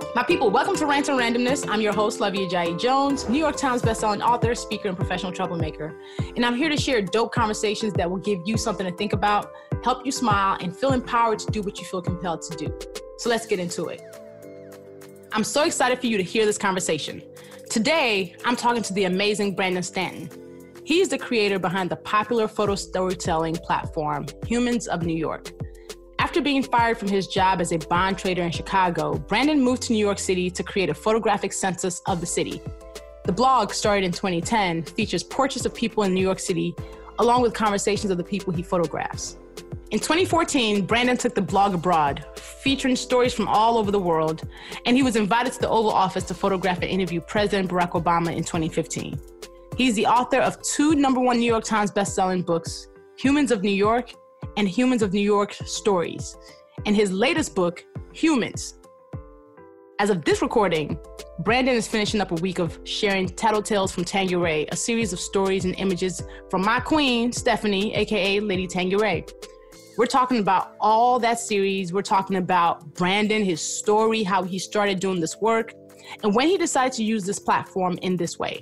My people, welcome to Rants and Randomness. I'm your host, Lovey Ajayi Jones, New York Times bestselling author, speaker, and professional troublemaker. And I'm here to share dope conversations that will give you something to think about, help you smile, and feel empowered to do what you feel compelled to do. So let's get into it. I'm so excited for you to hear this conversation. Today, I'm talking to the amazing Brandon Stanton. He's the creator behind the popular photo storytelling platform, Humans of New York. After being fired from his job as a bond trader in Chicago, Brandon moved to New York City to create a photographic census of the city. The blog, started in 2010, features portraits of people in New York City, along with conversations of the people he photographs. In 2014, Brandon took the blog abroad, featuring stories from all over the world, and he was invited to the Oval Office to photograph and interview President Barack Obama in 2015. He's the author of 2 #1 New York Times bestselling books, Humans of New York and Humans of New York Stories, and his latest book, Humans. As of this recording, Brandon is finishing up a week of sharing Tattletales from Tanqueray, a series of stories and images from my queen, Stephanie, aka Lady Tanqueray. We're talking about all that series. We're talking about Brandon, his story, how he started doing this work, and when he decided to use this platform in this way.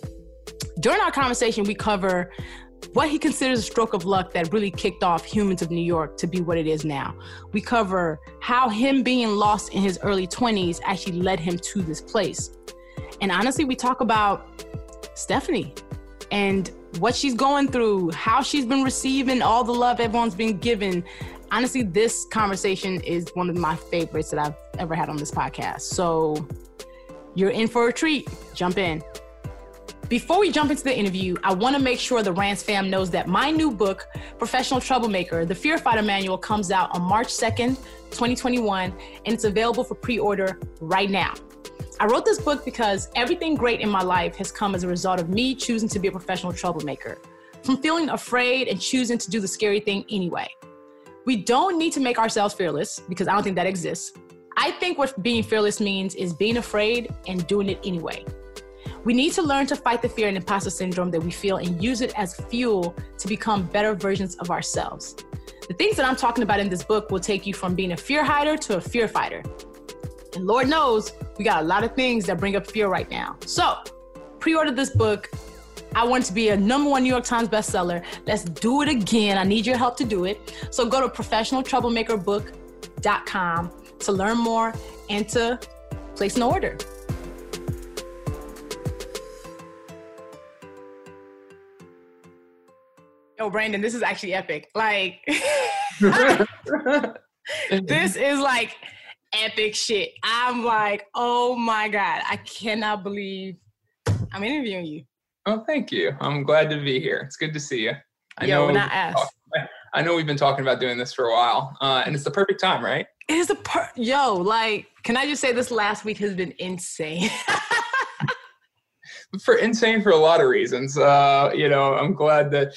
During our conversation, we cover what he considers a stroke of luck that really kicked off Humans of New York to be what it is now. We cover how him being lost in his early 20s actually led him to this place. And honestly, we talk about Stephanie and what she's going through, how she's been receiving all the love everyone's been given. Honestly, this conversation is one of my favorites that I've ever had on this podcast. So you're in for a treat. Jump in. Before we jump into the interview, I want to make sure the Rants fam knows that my new book, Professional Troublemaker, The Fear Fighter Manual, comes out on March 2nd, 2021, and it's available for pre-order right now. I wrote this book because everything great in my life has come as a result of me choosing to be a professional troublemaker, from feeling afraid and choosing to do the scary thing anyway. We don't need to make ourselves fearless, because I don't think that exists. I think what being fearless means is being afraid and doing it anyway. We need to learn to fight the fear and imposter syndrome that we feel and use it as fuel to become better versions of ourselves. The things that I'm talking about in this book will take you from being a fear hider to a fear fighter. And Lord knows, we got a lot of things that bring up fear right now. So, pre-order this book. I want it to be a #1 New York Times bestseller. Let's do it again. I need your help to do it. So go to professionaltroublemakerbook.com to learn more and to place an order. Yo, Brandon, this is actually epic. Like, this is like epic shit. I'm like, oh my God, I cannot believe I'm interviewing you. Oh, thank you. I'm glad to be here. It's good to see you. I know we've been talking about doing this for a while, and it's the perfect time, right? It is can I just say this last week has been insane. Insane for a lot of reasons. I'm glad that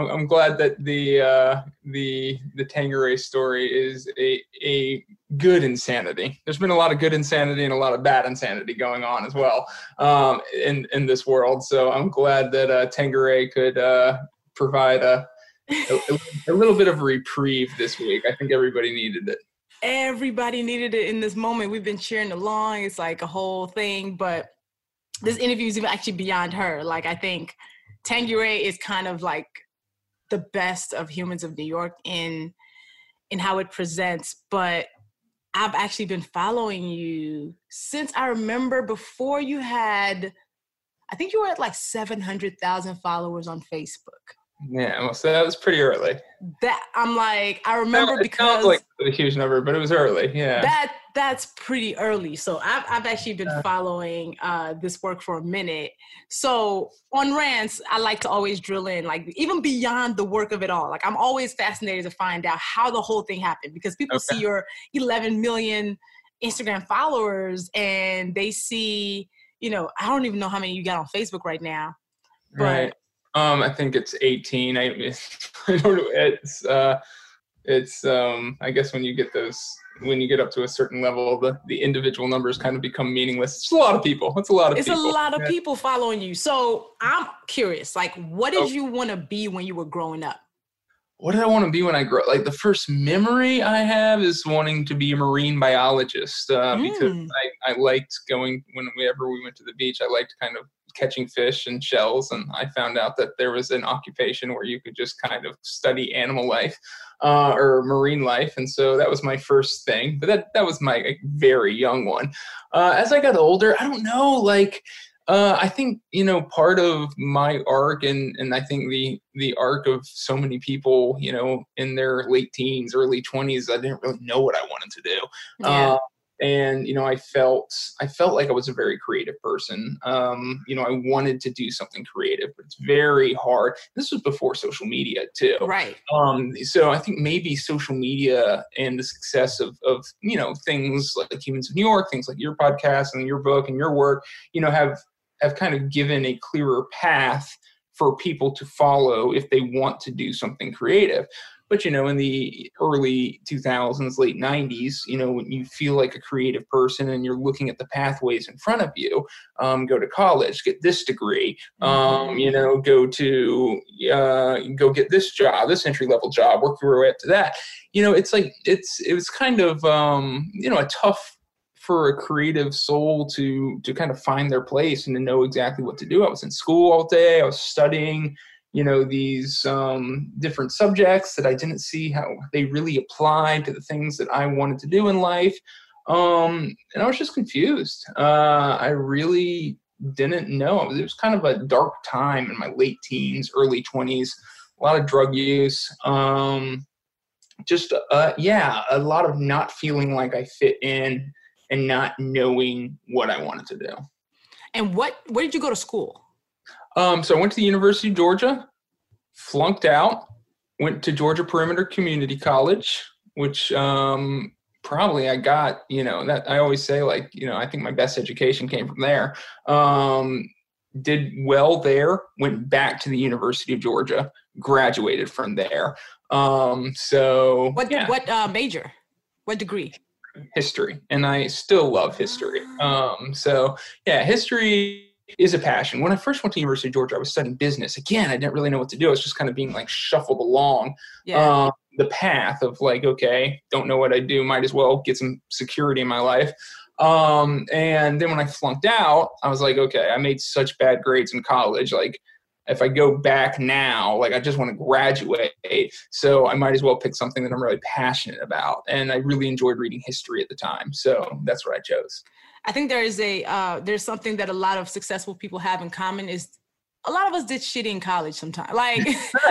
the Tanqueray story is a good insanity. There's been a lot of good insanity and a lot of bad insanity going on as well in this world. So I'm glad that Tanqueray could provide a little bit of a reprieve this week. I think everybody needed it. Everybody needed it in this moment. We've been cheering along. It's like a whole thing, but this interview is even actually beyond her. Like, I think Tanqueray is kind of like the best of Humans of New York in how it presents, but I've actually been following you since I remember before you had, I think you were at like 700,000 followers on Facebook. Yeah, well, so that was pretty early. I remember because it sounds like a huge number, but it was early. Yeah, that's pretty early. So I've actually been following this work for a minute. So on Rants, I like to always drill in, like even beyond the work of it all. Like I'm always fascinated to find out how the whole thing happened, because people see your 11 million Instagram followers and they see, I don't even know how many you got on Facebook right now, but. Right. I think it's 18. I don't know. It's I guess when you get up to a certain level, the individual numbers kind of become meaningless. It's a lot of people. It's a lot of people following you. So I'm curious, like, what did you want to be when you were growing up? what did I want to be when I grow up? Like the first memory I have is wanting to be a marine biologist because I liked going whenever we went to the beach. I liked kind of catching fish and shells, and I found out that there was an occupation where you could just kind of study animal life or marine life, and so that was my first thing. But that was my very young one. As I got older, I don't know, like. I think, part of my arc and I think the arc of so many people, in their late teens, early 20s, I didn't really know what I wanted to do. Yeah. And I felt like I was a very creative person. I wanted to do something creative, but it's very hard. This was before social media too. Right. So I think maybe social media and the success of things like Humans of New York, things like your podcast and your book and your work, have kind of given a clearer path for people to follow if they want to do something creative. But, in the early 2000s, late 90s, when you feel like a creative person and you're looking at the pathways in front of you, go to college, get this degree, go get this job, this entry-level job, work your way up to that. It was kind of, a tough for a creative soul to kind of find their place and to know exactly what to do. I was in school all day. I was studying, these different subjects that I didn't see how they really applied to the things that I wanted to do in life. And I was just confused. I really didn't know. It was kind of a dark time in my late teens, early 20s, a lot of drug use. A lot of not feeling like I fit in and not knowing what I wanted to do. And where did you go to school? So I went to the University of Georgia, flunked out, went to Georgia Perimeter Community College, which probably I got, that I always say, like, I think my best education came from there. Did well there, went back to the University of Georgia, graduated from there. What major? What degree? History, and I still love history. History is a passion. When I first went to University of Georgia, I was studying business. Again, I didn't really know what to do. I was just kind of being like shuffled along the path of like, okay, don't know what I do, might as well get some security in my life. And then when I flunked out, I was like, okay, I made such bad grades in college. Like, if I go back now, like I just want to graduate. So I might as well pick something that I'm really passionate about. And I really enjoyed reading history at the time. So that's what I chose. I think there's something that a lot of successful people have in common is a lot of us did shit in college sometimes. Like,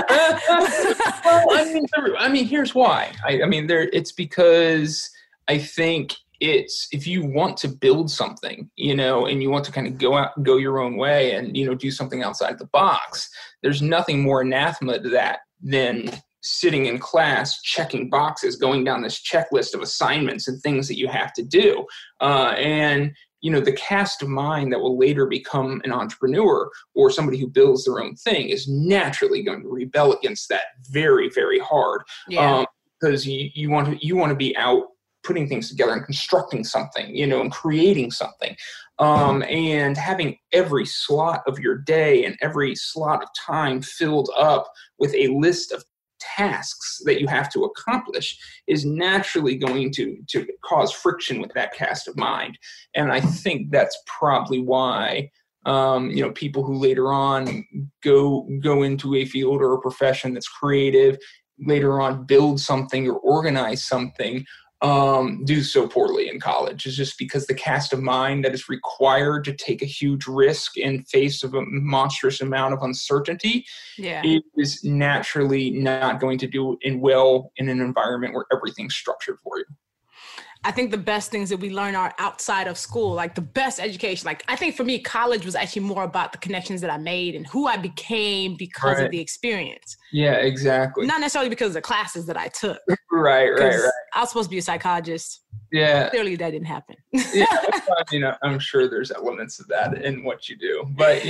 well, I mean, here's why. It's because I think if you want to build something, and you want to kind of go your own way and, do something outside the box, there's nothing more anathema to that than sitting in class, checking boxes, going down this checklist of assignments and things that you have to do. The cast of mind that will later become an entrepreneur or somebody who builds their own thing is naturally going to rebel against that very, very hard. Yeah. Because you want to be out putting things together and constructing something, and creating something. And having every slot of your day and every slot of time filled up with a list of tasks that you have to accomplish is naturally going to cause friction with that cast of mind. And I think that's probably why people who later on go into a field or a profession that's creative, later on build something or organize something, do so poorly in college. Is just because the cast of mind that is required to take a huge risk in face of a monstrous amount of uncertainty is naturally not going to do well in an environment where everything's structured for you. I think the best things that we learn are outside of school, like the best education. Like, I think for me, college was actually more about the connections that I made and who I became because of the experience. Yeah, exactly. Not necessarily because of the classes that I took. Right. I was supposed to be a psychologist. Yeah. Clearly that didn't happen. I'm sure there's elements of that in what you do. But,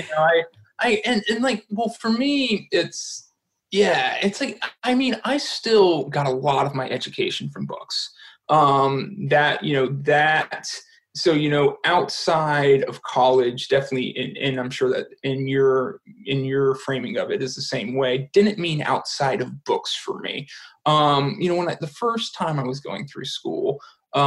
for me, it's like, I still got a lot of my education from books. That So, outside of college, definitely, and I'm sure that in your framing of it is the same way, didn't mean outside of books for me. The first time I was going through school,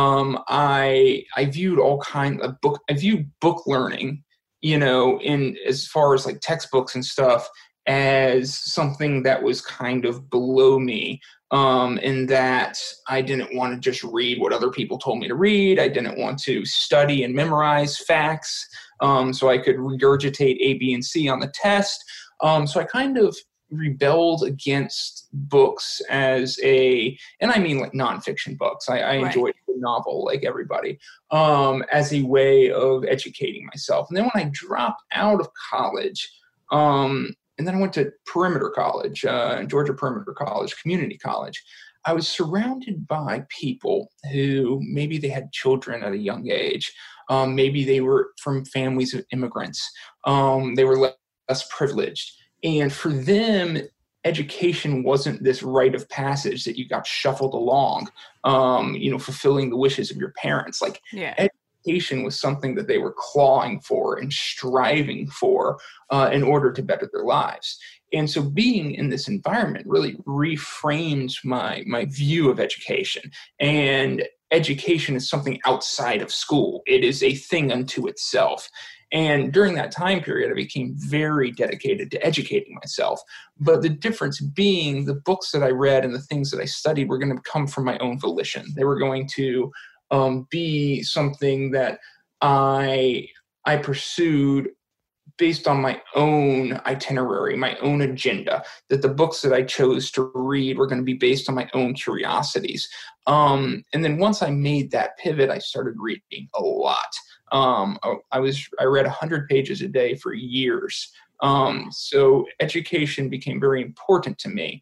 I viewed all kinds of I viewed book learning, in as far as like textbooks and stuff, as something that was kind of below me. In that I didn't want to just read what other people told me to read. I didn't want to study and memorize facts so I could regurgitate A, B, and C on the test. So I kind of rebelled against books and I mean like nonfiction books. I enjoyed the novel like everybody as a way of educating myself. And then when I dropped out of college, and then I went to Perimeter College, Georgia Perimeter College, community college. I was surrounded by people who maybe they had children at a young age. Maybe they were from families of immigrants. They were less privileged. And for them, education wasn't this rite of passage that you got shuffled along, fulfilling the wishes of your parents. Like, education was something that they were clawing for and striving for in order to better their lives. And so being in this environment really reframed my view of education. And education is something outside of school. It is a thing unto itself. And during that time period, I became very dedicated to educating myself. But the difference being the books that I read and the things that I studied were going to come from my own volition. They were going to be something that I pursued based on my own itinerary, my own agenda, that the books that I chose to read were going to be based on my own curiosities. And then once I made that pivot, I started reading a lot. I read 100 pages a day for years. So education became very important to me.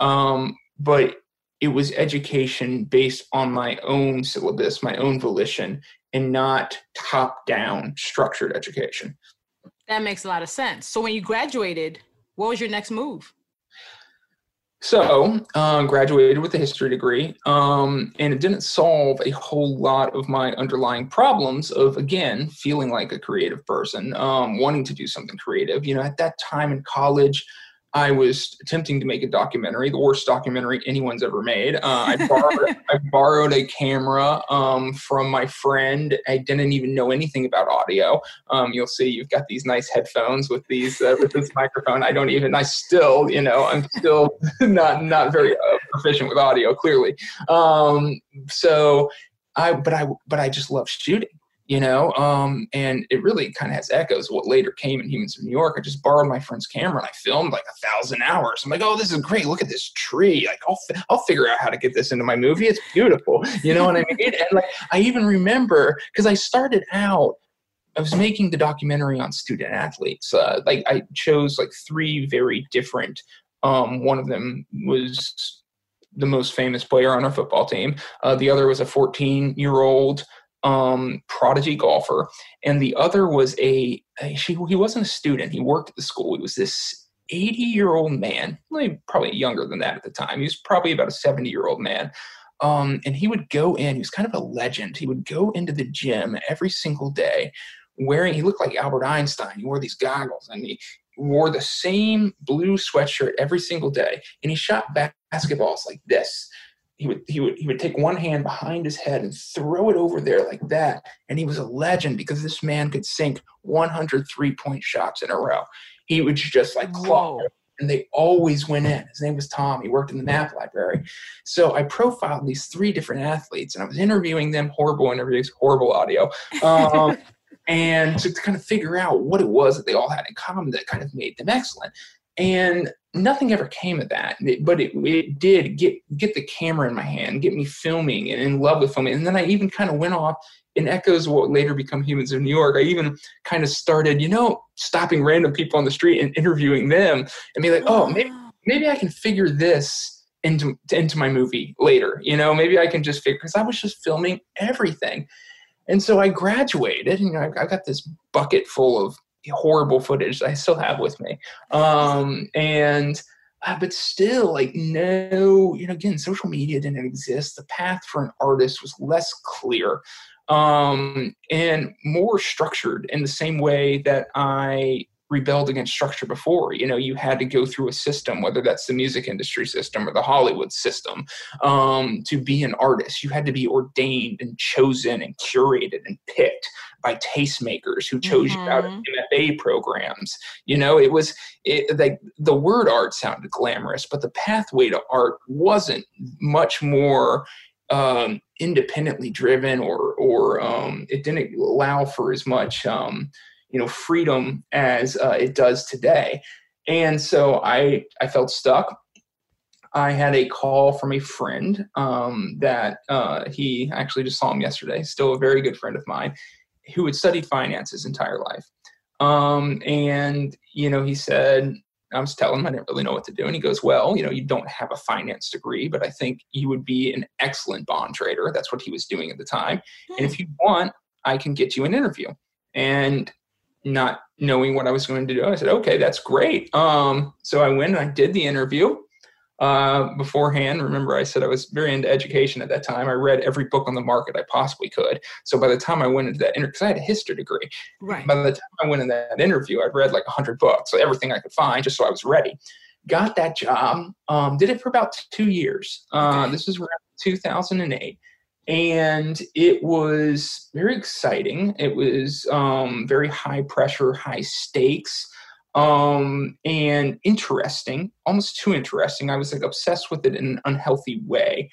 But it was education based on my own syllabus, my own volition, and not top-down structured education. That makes a lot of sense. So when you graduated, what was your next move? So graduated with a history degree, and it didn't solve a whole lot of my underlying problems of, again, feeling like a creative person, wanting to do something creative. At that time in college, I was attempting to make a documentary, the worst documentary anyone's ever made. I borrowed a camera from my friend. I didn't even know anything about audio. You'll see you've got these nice headphones with these with this microphone. I'm still not very proficient with audio, clearly. But I just love shooting. And it really kind of has echoes of what later came in Humans of New York. I just borrowed my friend's camera and I filmed like 1,000 hours. I'm like, oh, this is great. Look at this tree. Like, I'll figure out how to get this into my movie. It's beautiful. You know what I mean? And like, I even remember, because I started out, I was making the documentary on student athletes. I chose like 3 very different. One of them was the most famous player on our football team. The other was a 14-year-old prodigy golfer, and the other was he wasn't a student. He worked at the school. He was this 80-year-old man, probably younger than that at the time. He was probably about a 70-year-old man. And he would go in, he was kind of a legend. He would go into the gym every single day he looked like Albert Einstein. He wore these goggles and he wore the same blue sweatshirt every single day. And he shot basketballs like this. He would take one hand behind his head and throw it over there like that. And he was a legend because this man could sink 100 3-point shots in a row. He would just like clock it, and they always went in. His name was Tom. He worked in the math library. So I profiled these 3 different athletes, and I was interviewing them, horrible interviews, horrible audio, and to kind of figure out what it was that they all had in common that kind of made them excellent. And nothing ever came of that, but it did get the camera in my hand, get me filming and in love with filming. And then I even kind of went off in echoes of what later become Humans of New York. I even kind of started, stopping random people on the street and interviewing them and be like, oh, maybe I can figure this into my movie later. Maybe I can just figure, because I was just filming everything. And so I graduated, and I got this bucket full of horrible footage that I still have with me. But still, again, social media didn't exist. The path for an artist was less clear. and more structured in the same way that I rebelled against structure before. You had to go through a system, whether that's the music industry system or the Hollywood system, to be an artist. You had to be ordained and chosen and curated and picked by tastemakers who chose you out of MFA programs. Like the word art sounded glamorous, but the pathway to art wasn't much more independently driven, or it didn't allow for as much freedom as it does today. And so I felt stuck. I had a call from a friend that he actually just saw him yesterday, still a very good friend of mine, who had studied finance his entire life. And he said, I was telling him I didn't really know what to do. And he goes, well, you don't have a finance degree, but I think you would be an excellent bond trader. That's what he was doing at the time. And if you want, I can get you an interview. And not knowing what I was going to do, I said, okay, that's great. So I went and I did the interview. Beforehand, remember I said I was very into education at that time. I read every book on the market I possibly could. So by the time I went into that interview, because I had a history degree, right. By the time I went in that interview, I'd read like 100 books, so everything I could find, just so I was ready. Got that job, did it for about 2 years. This was around 2008. And it was very exciting. It was very high pressure, high stakes, and interesting, almost too interesting. I was like obsessed with it in an unhealthy way.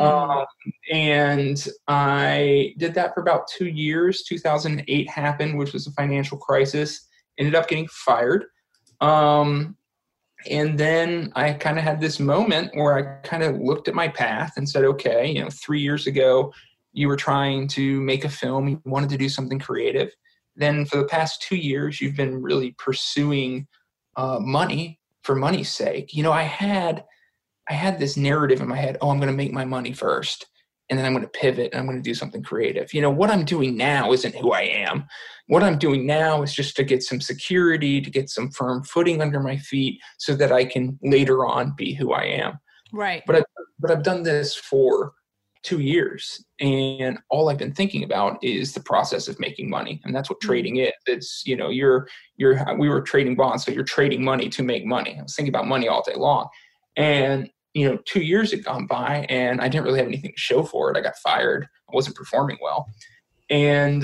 And I did that for about 2 years. 2008 happened, which was a financial crisis. Ended up getting fired. And then I kind of had this moment where I kind of looked at my path and said, okay, 3 years ago, you were trying to make a film. You wanted to do something creative. Then for the past 2 years, you've been really pursuing money for money's sake. I had this narrative in my head, I'm going to make my money first, and then I'm going to pivot and I'm going to do something creative. What I'm doing now isn't who I am. What I'm doing now is just to get some security, to get some firm footing under my feet so that I can later on be who I am. Right. But I've done this for 2 years, and all I've been thinking about is the process of making money. And that's what trading is. It's, we were trading bonds, so you're trading money to make money. I was thinking about money all day long. And 2 years had gone by and I didn't really have anything to show for it. I got fired. I wasn't performing well. And,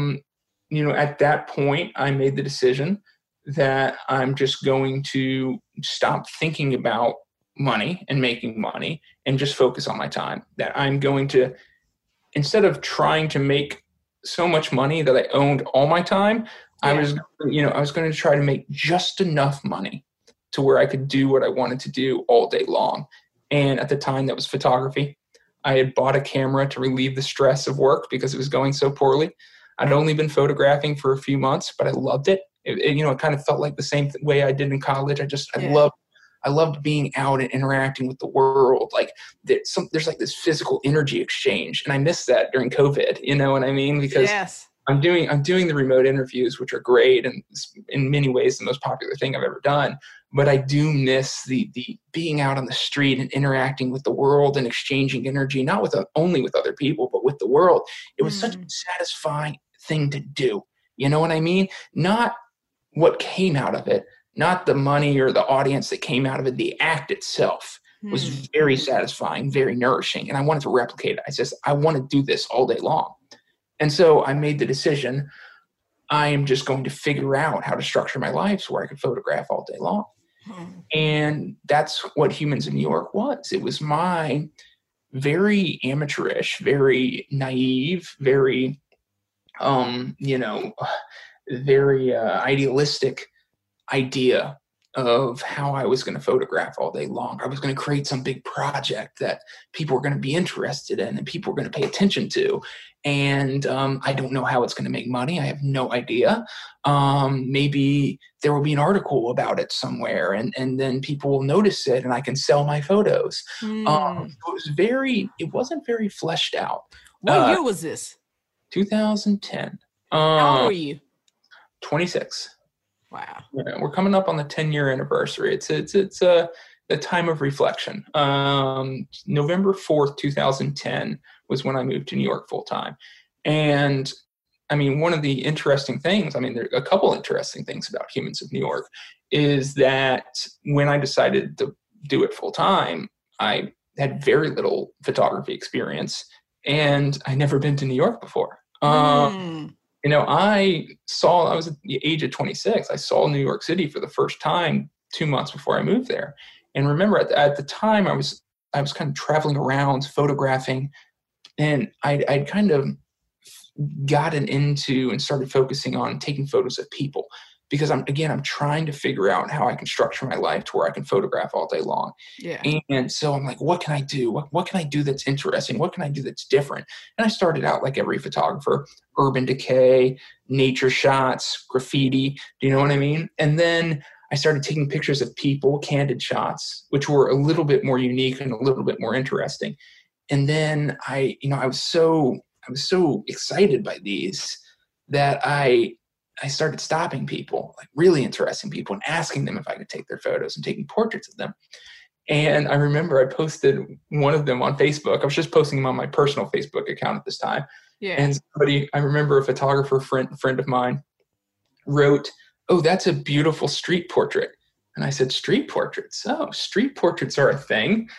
at that point, I made the decision that I'm just going to stop thinking about money and making money and just focus on my time. That I'm going to, instead of trying to make so much money that I owned all my time, I was going to try to make just enough money to where I could do what I wanted to do all day long. And at the time, that was photography. I had bought a camera to relieve the stress of work because it was going so poorly. I'd only been photographing for a few months, but I loved it. It kind of felt like the same way I did in college. I loved being out and interacting with the world. Like there's like this physical energy exchange, and I missed that during COVID. You know what I mean? Because I'm doing the remote interviews, which are great and in many ways the most popular thing I've ever done. But I do miss the being out on the street and interacting with the world and exchanging energy, not only with other people, but with the world. It was such a satisfying thing to do. You know what I mean? Not what came out of it, not the money or the audience that came out of it. The act itself was very satisfying, very nourishing. And I wanted to replicate it. I want to do this all day long. And so I made the decision, I am just going to figure out how to structure my life so where I could photograph all day long. And that's what Humans of New York was. It was my very amateurish, very naive, very, very idealistic idea of how I was going to photograph all day long. I was going to create some big project that people were going to be interested in and people were going to pay attention to. And I don't know how it's going to make money. I have no idea. Maybe there will be an article about it somewhere and then people will notice it and I can sell my photos. So it wasn't very fleshed out. What year was this? 2010. How old were you? 26. Wow. Yeah, we're coming up on the 10-year anniversary. It's a time of reflection. November 4th, 2010 was when I moved to New York full time. And I mean, one of the interesting things, I mean, there are a couple interesting things about Humans of New York, is that when I decided to do it full time, I had very little photography experience, and I'd never been to New York before. You know, I was at the age of 26. I saw New York City for the first time 2 months before I moved there. And remember, at the time, I was kind of traveling around photographing, and I'd kind of gotten into and started focusing on taking photos of people, because I'm trying to figure out how I can structure my life to where I can photograph all day long. Yeah. And so I'm like, what can I do? What can I do that's interesting? What can I do that's different? And I started out like every photographer: urban decay, nature shots, graffiti. Do you know what I mean? And then I started taking pictures of people, candid shots, which were a little bit more unique and a little bit more interesting. And then I was so excited by these that I started stopping people, like really interesting people, and asking them if I could take their photos and taking portraits of them. And I remember I posted one of them on Facebook. I was just posting them on my personal Facebook account at this time. Yeah. And I remember a photographer friend of mine wrote, "Oh, that's a beautiful street portrait." And I said, "Street portraits? Oh, street portraits are a thing.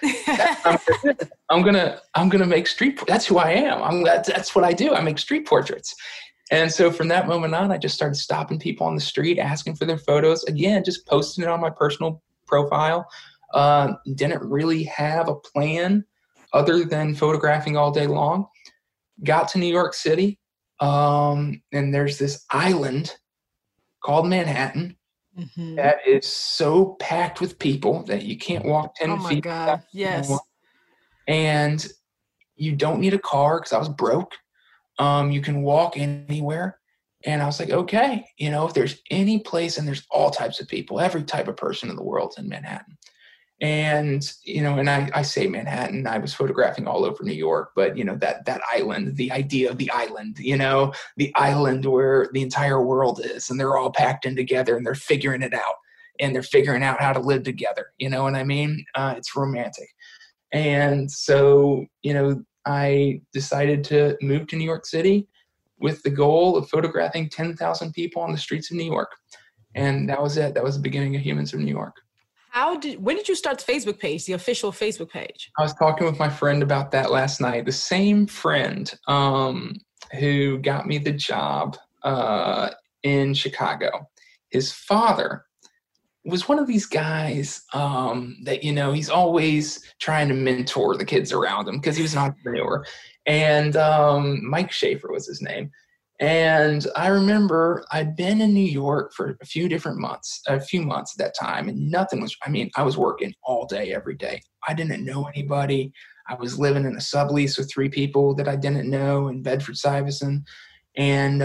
I'm gonna make street. That's who I am. That's what I do. I make street portraits." And so from that moment on, I just started stopping people on the street, asking for their photos. Again, just posting it on my personal profile. Didn't really have a plan other than photographing all day long. Got to New York City, and there's this island called Manhattan. Mm-hmm. That is so packed with people that you can't walk 10 feet. Oh my God, yes. Anymore. And you don't need a car, because I was broke. You can walk anywhere. And I was like, okay, if there's any place, and there's all types of people, every type of person in the world in Manhattan. And, and I say Manhattan, I was photographing all over New York, but, that island, the idea of the island, the island where the entire world is, and they're all packed in together, and they're figuring it out, and they're figuring out how to live together. You know what I mean? It's romantic. And so, I decided to move to New York City with the goal of photographing 10,000 people on the streets of New York. And that was it. That was the beginning of Humans of New York. When did you start the Facebook page, the official Facebook page? I was talking with my friend about that last night. The same friend who got me the job in Chicago. His father was one of these guys that, he's always trying to mentor the kids around him, because he was an entrepreneur. And Mike Schaefer was his name. And I remember I'd been in New York for a few months at that time, and I was working all day, every day. I didn't know anybody. I was living in a sublease with 3 people that I didn't know in Bedford-Stuyvesant. And,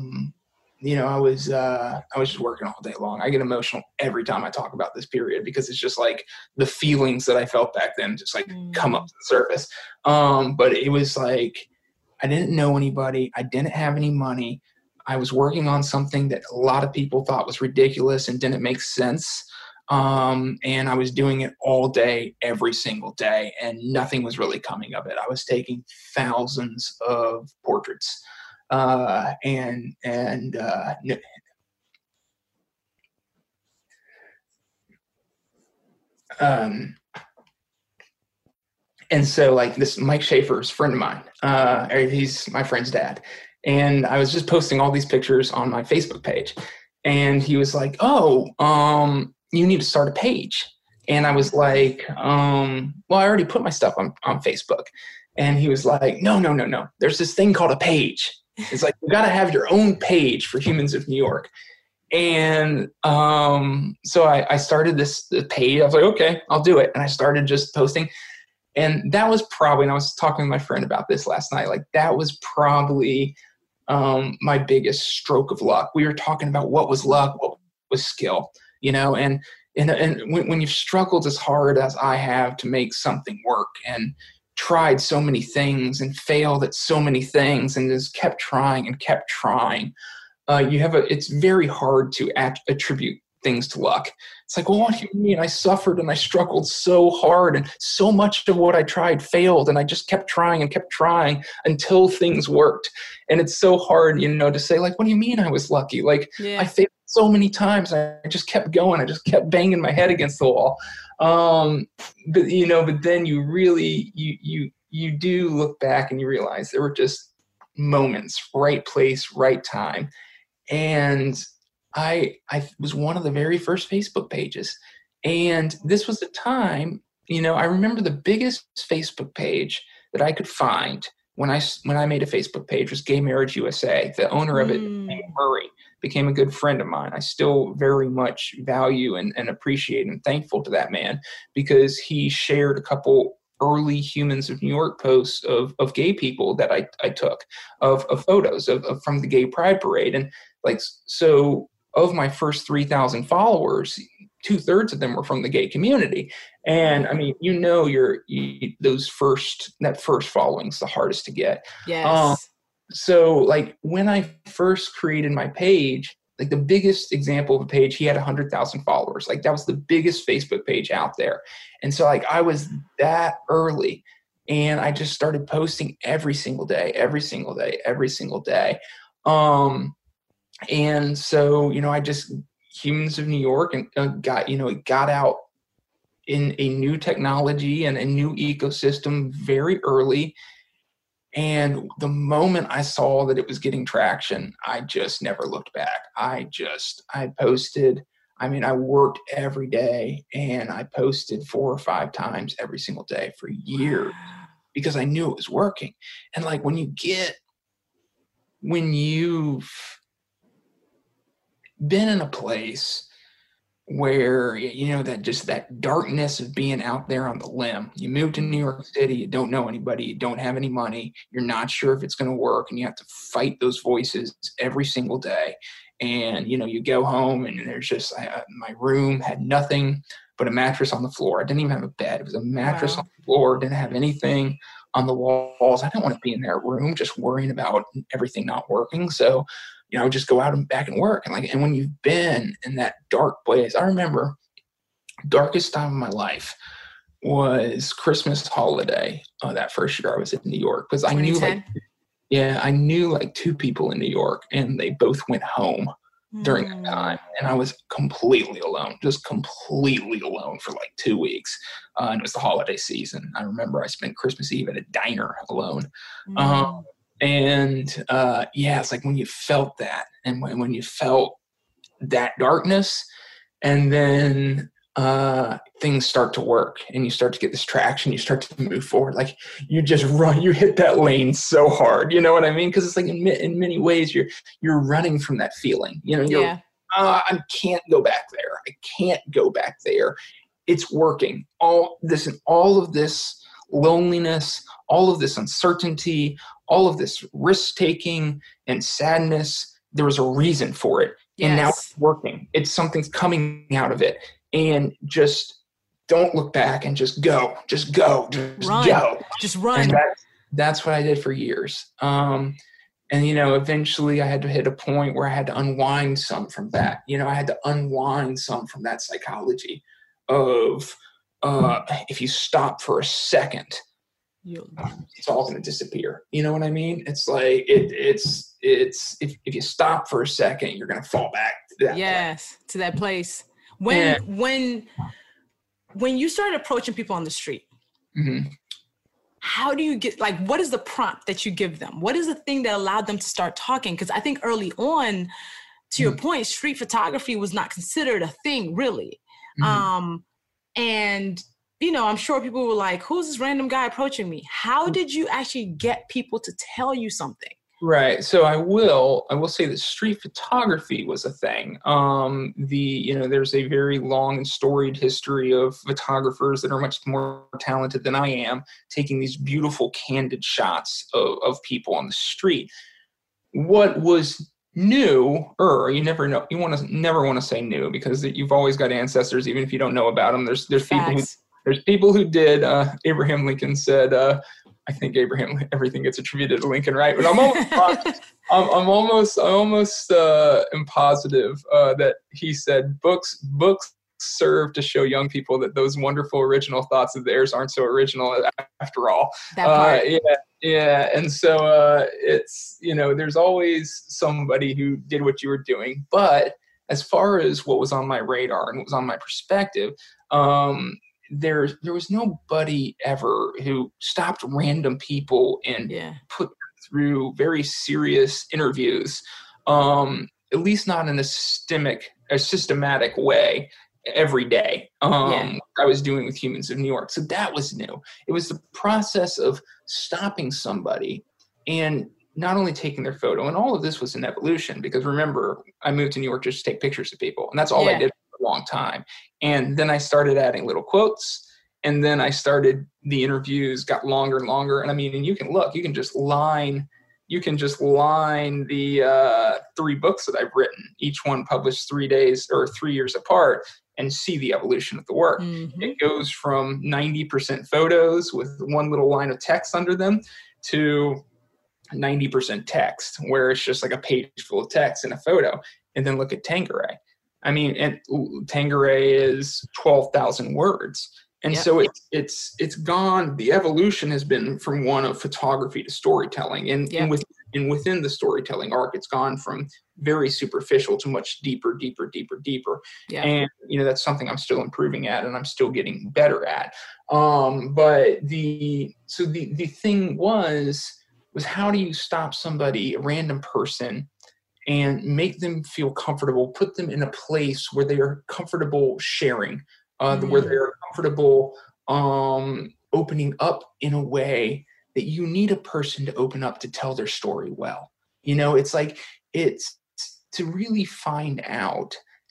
I was just working all day long. I get emotional every time I talk about this period, because it's just like the feelings that I felt back then just like come up to the surface. But it was like, I didn't know anybody. I didn't have any money. I was working on something that a lot of people thought was ridiculous and didn't make sense. And I was doing it all day, every single day, and nothing was really coming of it. I was taking thousands of portraits. And so, like, this Mike Schaefer is a friend of mine. He's my friend's dad. And I was just posting all these pictures on my Facebook page. And he was like, "Oh, you need to start a page." And I was like, well, I already put my stuff on Facebook. And he was like, no. There's this thing called a page. It's like, you got to have your own page for Humans of New York. And so I started this page. I was like, okay, I'll do it. And I started just posting. And that was probably, and I was talking with my friend about this last night, like that was probably my biggest stroke of luck. We were talking about what was luck, what was skill, and when you've struggled as hard as I have to make something work and tried so many things and failed at so many things and just kept trying, it's very hard to attribute things to luck. It's like, well, what do you mean? I suffered and I struggled so hard and so much of what I tried failed. And I just kept trying and kept trying until things worked. And it's so hard, to say, like, what do you mean I was lucky? Like, I failed so many times. I just kept going. I just kept banging my head against the wall. But then you really, you do look back and you realize there were just moments, right place, right time. And I was one of the very first Facebook pages. And this was the time, I remember the biggest Facebook page that I could find when I made a Facebook page was Gay Marriage USA. The owner of it, Murray, became a good friend of mine. I still very much value and appreciate and thankful to that man, because he shared a couple early Humans of New York posts of gay people that I took of photos of from the Gay Pride Parade. And so of my first 3,000 followers, 2/3 of them were from the gay community. And I mean, that first following's the hardest to get. Yes. So when I first created my page, the biggest example of a page, he had 100,000 followers. That was the biggest Facebook page out there. And so I was that early, and I just started posting every single day. And so, I just Humans of New York and got out in a new technology and a new ecosystem very early. And the moment I saw that it was getting traction, I just never looked back. I posted, I worked every day, and I posted 4 or 5 times every single day for years because I knew it was working. And when you've been in a place where, that darkness of being out there on the limb, you move to New York City, you don't know anybody, you don't have any money, you're not sure if it's going to work, and you have to fight those voices every single day. And, you go home, and there's just, my room had nothing but a mattress on the floor. I didn't even have a bed. It was a mattress on the floor, didn't have anything on the walls. I didn't want to be in that room just worrying about everything not working. So, just go out and back and work. And when you've been in that dark place, I remember darkest time of my life was Christmas holiday. That first year I was in New York, because I knew I knew 2 people in New York, and they both went home during that time. And I was completely alone, just completely alone for 2 weeks. And it was the holiday season. I remember I spent Christmas Eve at a diner alone. It's when you felt that, and when you felt that darkness, and then things start to work, and you start to get this traction, you start to move forward. You just run, you hit that lane so hard, you know what I mean? Because it's in many ways you're running from that feeling. I can't go back there. I can't go back there. It's working. All of this loneliness, all of this uncertainty, all of this risk-taking and sadness, there was a reason for it. Yes. And now it's working. Something's coming out of it. And just don't look back, and just go. Just go. Just run. Go. Just run. And that's what I did for years. Eventually I had to hit a point where I had to unwind some from that. I had to unwind some from that psychology of if you stop for a second, it's all going to disappear. You know what I mean? It's if you stop for a second, you're going to fall back to that. Yes, place. To that place. When you started approaching people on the street, how do you get, what is the prompt that you give them? What is the thing that allowed them to start talking? Because I think early on, to your point, street photography was not considered a thing, really. And I'm sure people were like, who's this random guy approaching me? How did you actually get people to tell you something? Right. So I will say that street photography was a thing. There's a very long and storied history of photographers that are much more talented than I am, taking these beautiful candid shots of people on the street. What was new, you never know. You never want to say new, because you've always got ancestors, even if you don't know about them. There's people who did. Abraham Lincoln said, I think everything gets attributed to Lincoln, right? But I'm almost I'm almost am positive that he said books serve to show young people that those wonderful original thoughts of theirs aren't so original after all. That part. Yeah. And so it's, there's always somebody who did what you were doing. But as far as what was on my radar and what was on my perspective, there was nobody ever who stopped random people and put them through very serious interviews, at least not in a systematic way every day. I was doing with Humans of New York. So that was new. It was the process of stopping somebody and not only taking their photo, and all of this was an evolution, because remember, I moved to New York just to take pictures of people, and that's all I did for a long time. And then I started adding little quotes, and then the interviews got longer and longer. And I mean, and you can just line the 3 books that I've written, each one published 3 days or 3 years apart, and see the evolution of the work. Mm-hmm. It goes from 90% photos with one little line of text under them to 90% text, where it's just like a page full of text and a photo. And then look at Tanqueray. I mean, and Tanqueray is 12,000 words. And so it's gone. The evolution has been from one of photography to storytelling. And within the storytelling arc, it's gone from very superficial to much deeper. Yeah. And, that's something I'm still improving at and I'm still getting better at. But the thing was how do you stop somebody, a random person, and make them feel comfortable, put them in a place where they are comfortable sharing, where they're comfortable opening up in a way that you need a person to open up to tell their story well. It's like, it's to really find out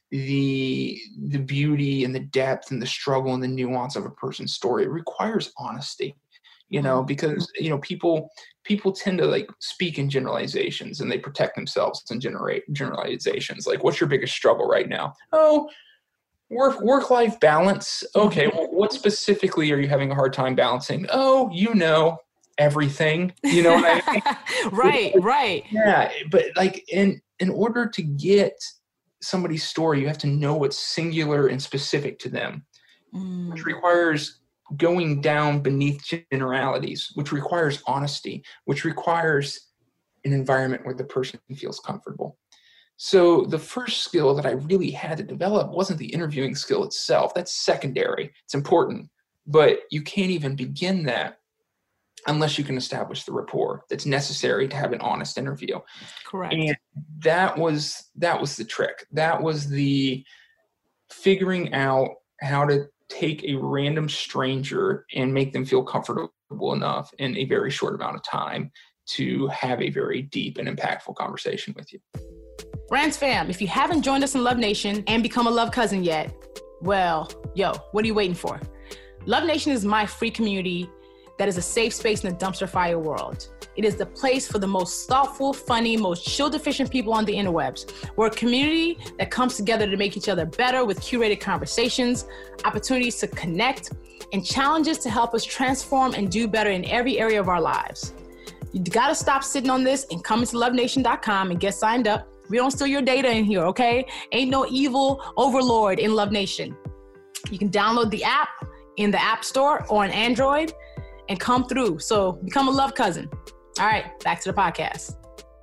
the beauty and the depth and the struggle and the nuance of a person's story. It requires honesty, because, people tend to like speak in generalizations and they protect themselves and generate generalizations. Like, what's your biggest struggle right now? Oh, work-life balance. Okay. Well, what specifically are you having a hard time balancing? Oh, everything, what I mean? Right. Yeah. But like in order to get somebody's story, you have to know what's singular and specific to them, which requires going down beneath generalities, which requires honesty, which requires an environment where the person feels comfortable. So the first skill that I really had to develop wasn't the interviewing skill itself. That's secondary. It's important, but you can't even begin that unless you can establish the rapport that's necessary to have an honest interview. Correct. And that was the trick. That was the figuring out how to take a random stranger and make them feel comfortable enough in a very short amount of time to have a very deep and impactful conversation with you. Rants fam, if you haven't joined us in Love Nation and become a Love Cousin yet, well, what are you waiting for? Love Nation is my free community that is a safe space in the dumpster fire world. It is the place for the most thoughtful, funny, most chill-deficient people on the interwebs. We're a community that comes together to make each other better with curated conversations, opportunities to connect, and challenges to help us transform and do better in every area of our lives. You gotta stop sitting on this and come into lovenation.com and get signed up. We don't steal your data in here, okay? Ain't no evil overlord in Love Nation. You can download the app in the App Store or on Android and come through. So become a Love Cousin. All right, back to the podcast.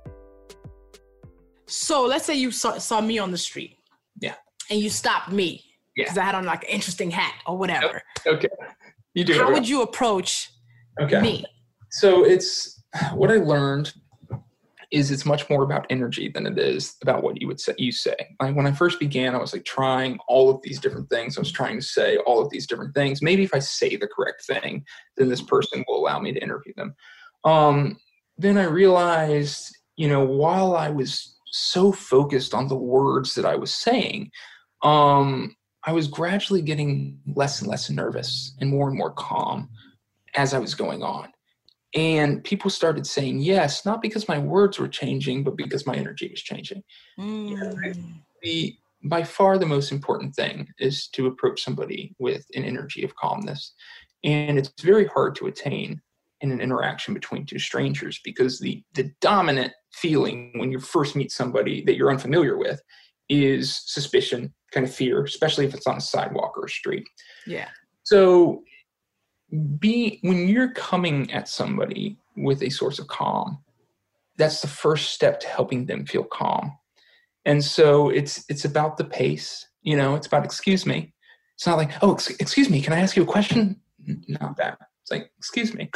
So let's say you saw me on the street. Yeah. And you stopped me. Yeah. Because I had on like an interesting hat or whatever. Okay. You do. How would you approach me? So what I learned is it's much more about energy than it is about what you say. Like when I first began, I was like trying all of these different things. I was trying to say all of these different things. Maybe if I say the correct thing, then this person will allow me to interview them. Then I realized, while I was so focused on the words that I was saying, I was gradually getting less and less nervous and more calm as I was going on. And people started saying yes, not because my words were changing, but because my energy was changing. By far the most important thing is to approach somebody with an energy of calmness. And it's very hard to attain in an interaction between two strangers because the dominant feeling when you first meet somebody that you're unfamiliar with is suspicion, kind of fear, especially if it's on a sidewalk or a street. Yeah. So when you're coming at somebody with a source of calm, that's the first step to helping them feel calm. And so it's about the pace, it's about, excuse me. It's not like, oh, excuse me, can I ask you a question? Not that. It's like, excuse me.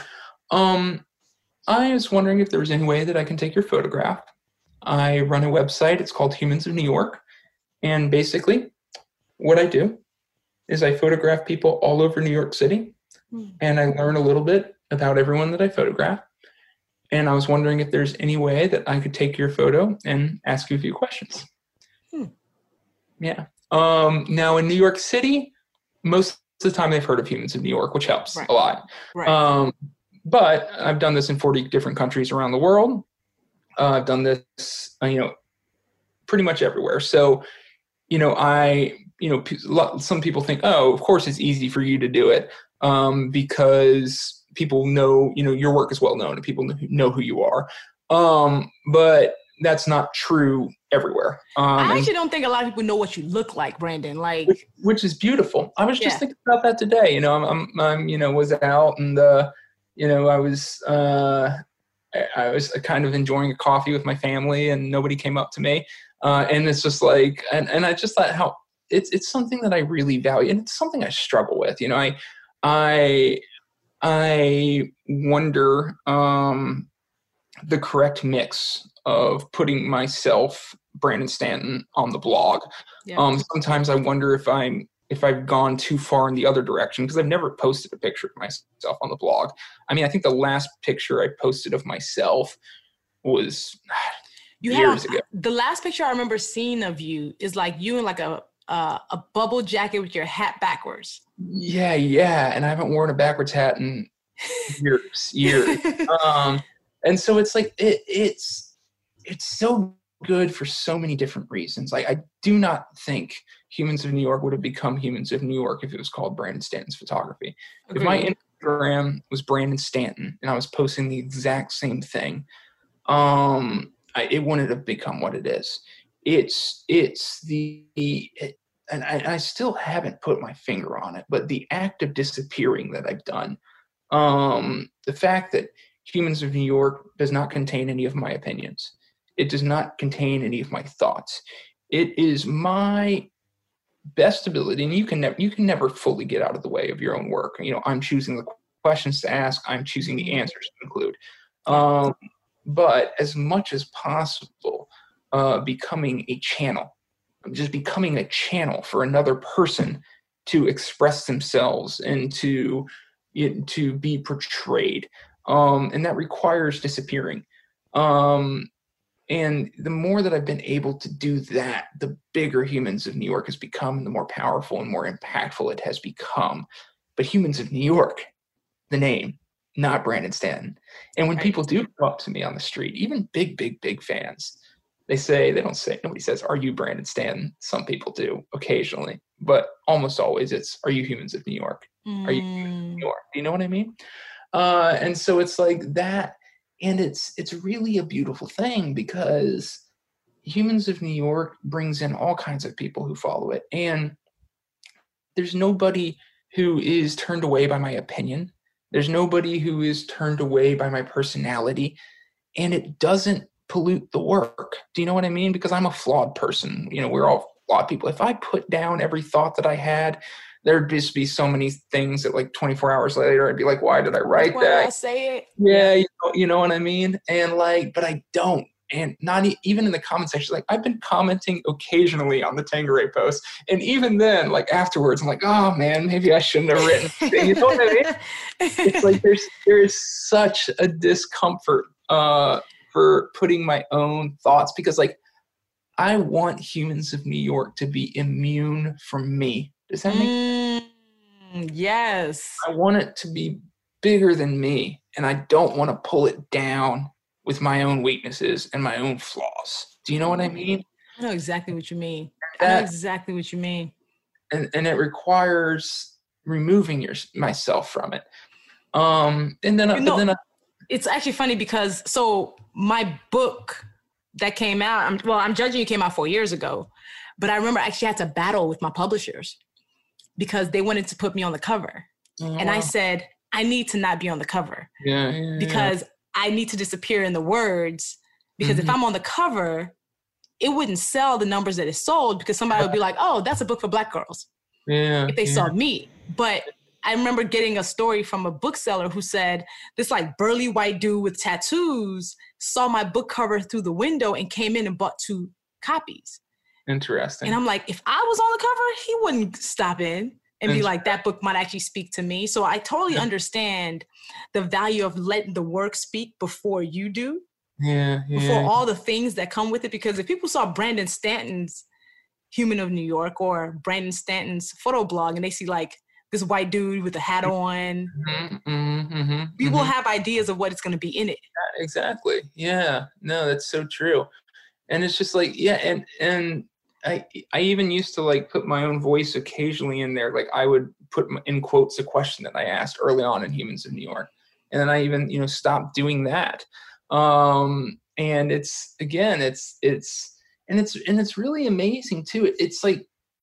I was wondering if there was any way that I can take your photograph. I run a website. It's called Humans of New York. And basically what I do is I photograph people all over New York City. And I learn a little bit about everyone that I photograph. And I was wondering if there's any way that I could take your photo and ask you a few questions. Yeah. Now in New York City, most of the time they've heard of Humans of New York, which helps a lot. Right. But I've done this in 40 different countries around the world. I've done this, pretty much everywhere. So, some people think, oh, of course it's easy for you to do it. Because people know, your work is well known and people know who you are. But that's not true everywhere. I actually don't think a lot of people know what you look like, Brandon. Which is beautiful. I was just thinking about that today. I'm was out and I was kind of enjoying a coffee with my family and nobody came up to me. And it's just like, and I just thought how it's something that I really value and it's something I struggle with. I wonder the correct mix of putting myself, Brandon Stanton, on the blog. Yeah. Sometimes I wonder if I've gone too far in the other direction because I've never posted a picture of myself on the blog. I mean, I think the last picture I posted of myself was years ago. The last picture I remember seeing of you is like you in like a bubble jacket with your hat backwards. Yeah. And I haven't worn a backwards hat in years. And so it's like, it's so good for so many different reasons. Like, I do not think Humans of New York would have become Humans of New York if it was called Brandon Stanton's Photography. Agreed. If my Instagram was Brandon Stanton and I was posting the exact same thing, it wouldn't have become what it is. And I still haven't put my finger on it, but the act of disappearing that I've done, the fact that Humans of New York does not contain any of my opinions. It does not contain any of my thoughts. It is my best ability, and you can never fully get out of the way of your own work. I'm choosing the questions to ask. I'm choosing the answers to include. But as much as possible, becoming a channel for another person to express themselves and to be portrayed. And that requires disappearing. And the more that I've been able to do that, the bigger Humans of New York has become, the more powerful and more impactful it has become. But Humans of New York, the name, not Brandon Stanton. And when people do come up to me on the street, even big fans, nobody says, are you Brandon Stanton? Some people do occasionally, but almost always it's, are you Humans of New York? Are you Humans of New York? Do you know what I mean? And so it's like that. And it's really a beautiful thing because Humans of New York brings in all kinds of people who follow it. And there's nobody who is turned away by my opinion. There's nobody who is turned away by my personality. And it doesn't pollute the work. Do you know what I mean? Because I'm a flawed person. We're all flawed people. If I put down every thought that I had, there'd just be so many things that like 24 hours later, I'd be like, why did I write that? Why did I say it? Yeah, you know what I mean? And but I don't. And not even in the comment section, like I've been commenting occasionally on the Tanqueray post. And even then, like afterwards, I'm like, oh man, maybe I shouldn't have written. You know what I mean? It's like there is such a discomfort for putting my own thoughts because like I want Humans of New York to be immune from me. Does that make sense? Yes. I want it to be bigger than me, and I don't want to pull it down with my own weaknesses and my own flaws. Do you know what I mean? I know exactly what you mean. And it requires removing myself from it. And then, It's actually funny because so my book that came out, I'm Judging You came out 4 years ago, but I remember I actually had to battle with my publishers because they wanted to put me on the cover. Oh, and I wow. said, I need to not be on the cover Yeah. because I need to disappear in the words. Because if I'm on the cover, it wouldn't sell the numbers that it sold because somebody would be like, oh, that's a book for Black girls. Yeah. If they saw me. But I remember getting a story from a bookseller who said this like burly white dude with tattoos saw my book cover through the window and came in and bought 2 copies. Interesting. And I'm like, if I was on the cover, he wouldn't stop in and be like, that book might actually speak to me. So I totally understand the value of letting the work speak before you do. Before all the things that come with it. Because if people saw Brandon Stanton's Human of New York or Brandon Stanton's photo blog and they see like this white dude with a hat on, we will have ideas of what it's going to be in it. Exactly. Yeah. No, that's so true. And it's just like, yeah. And I even used to like put my own voice occasionally in there. Like I would put in quotes a question that I asked early on in Humans of New York. And then I even, stopped doing that. And it's really amazing too. It's like,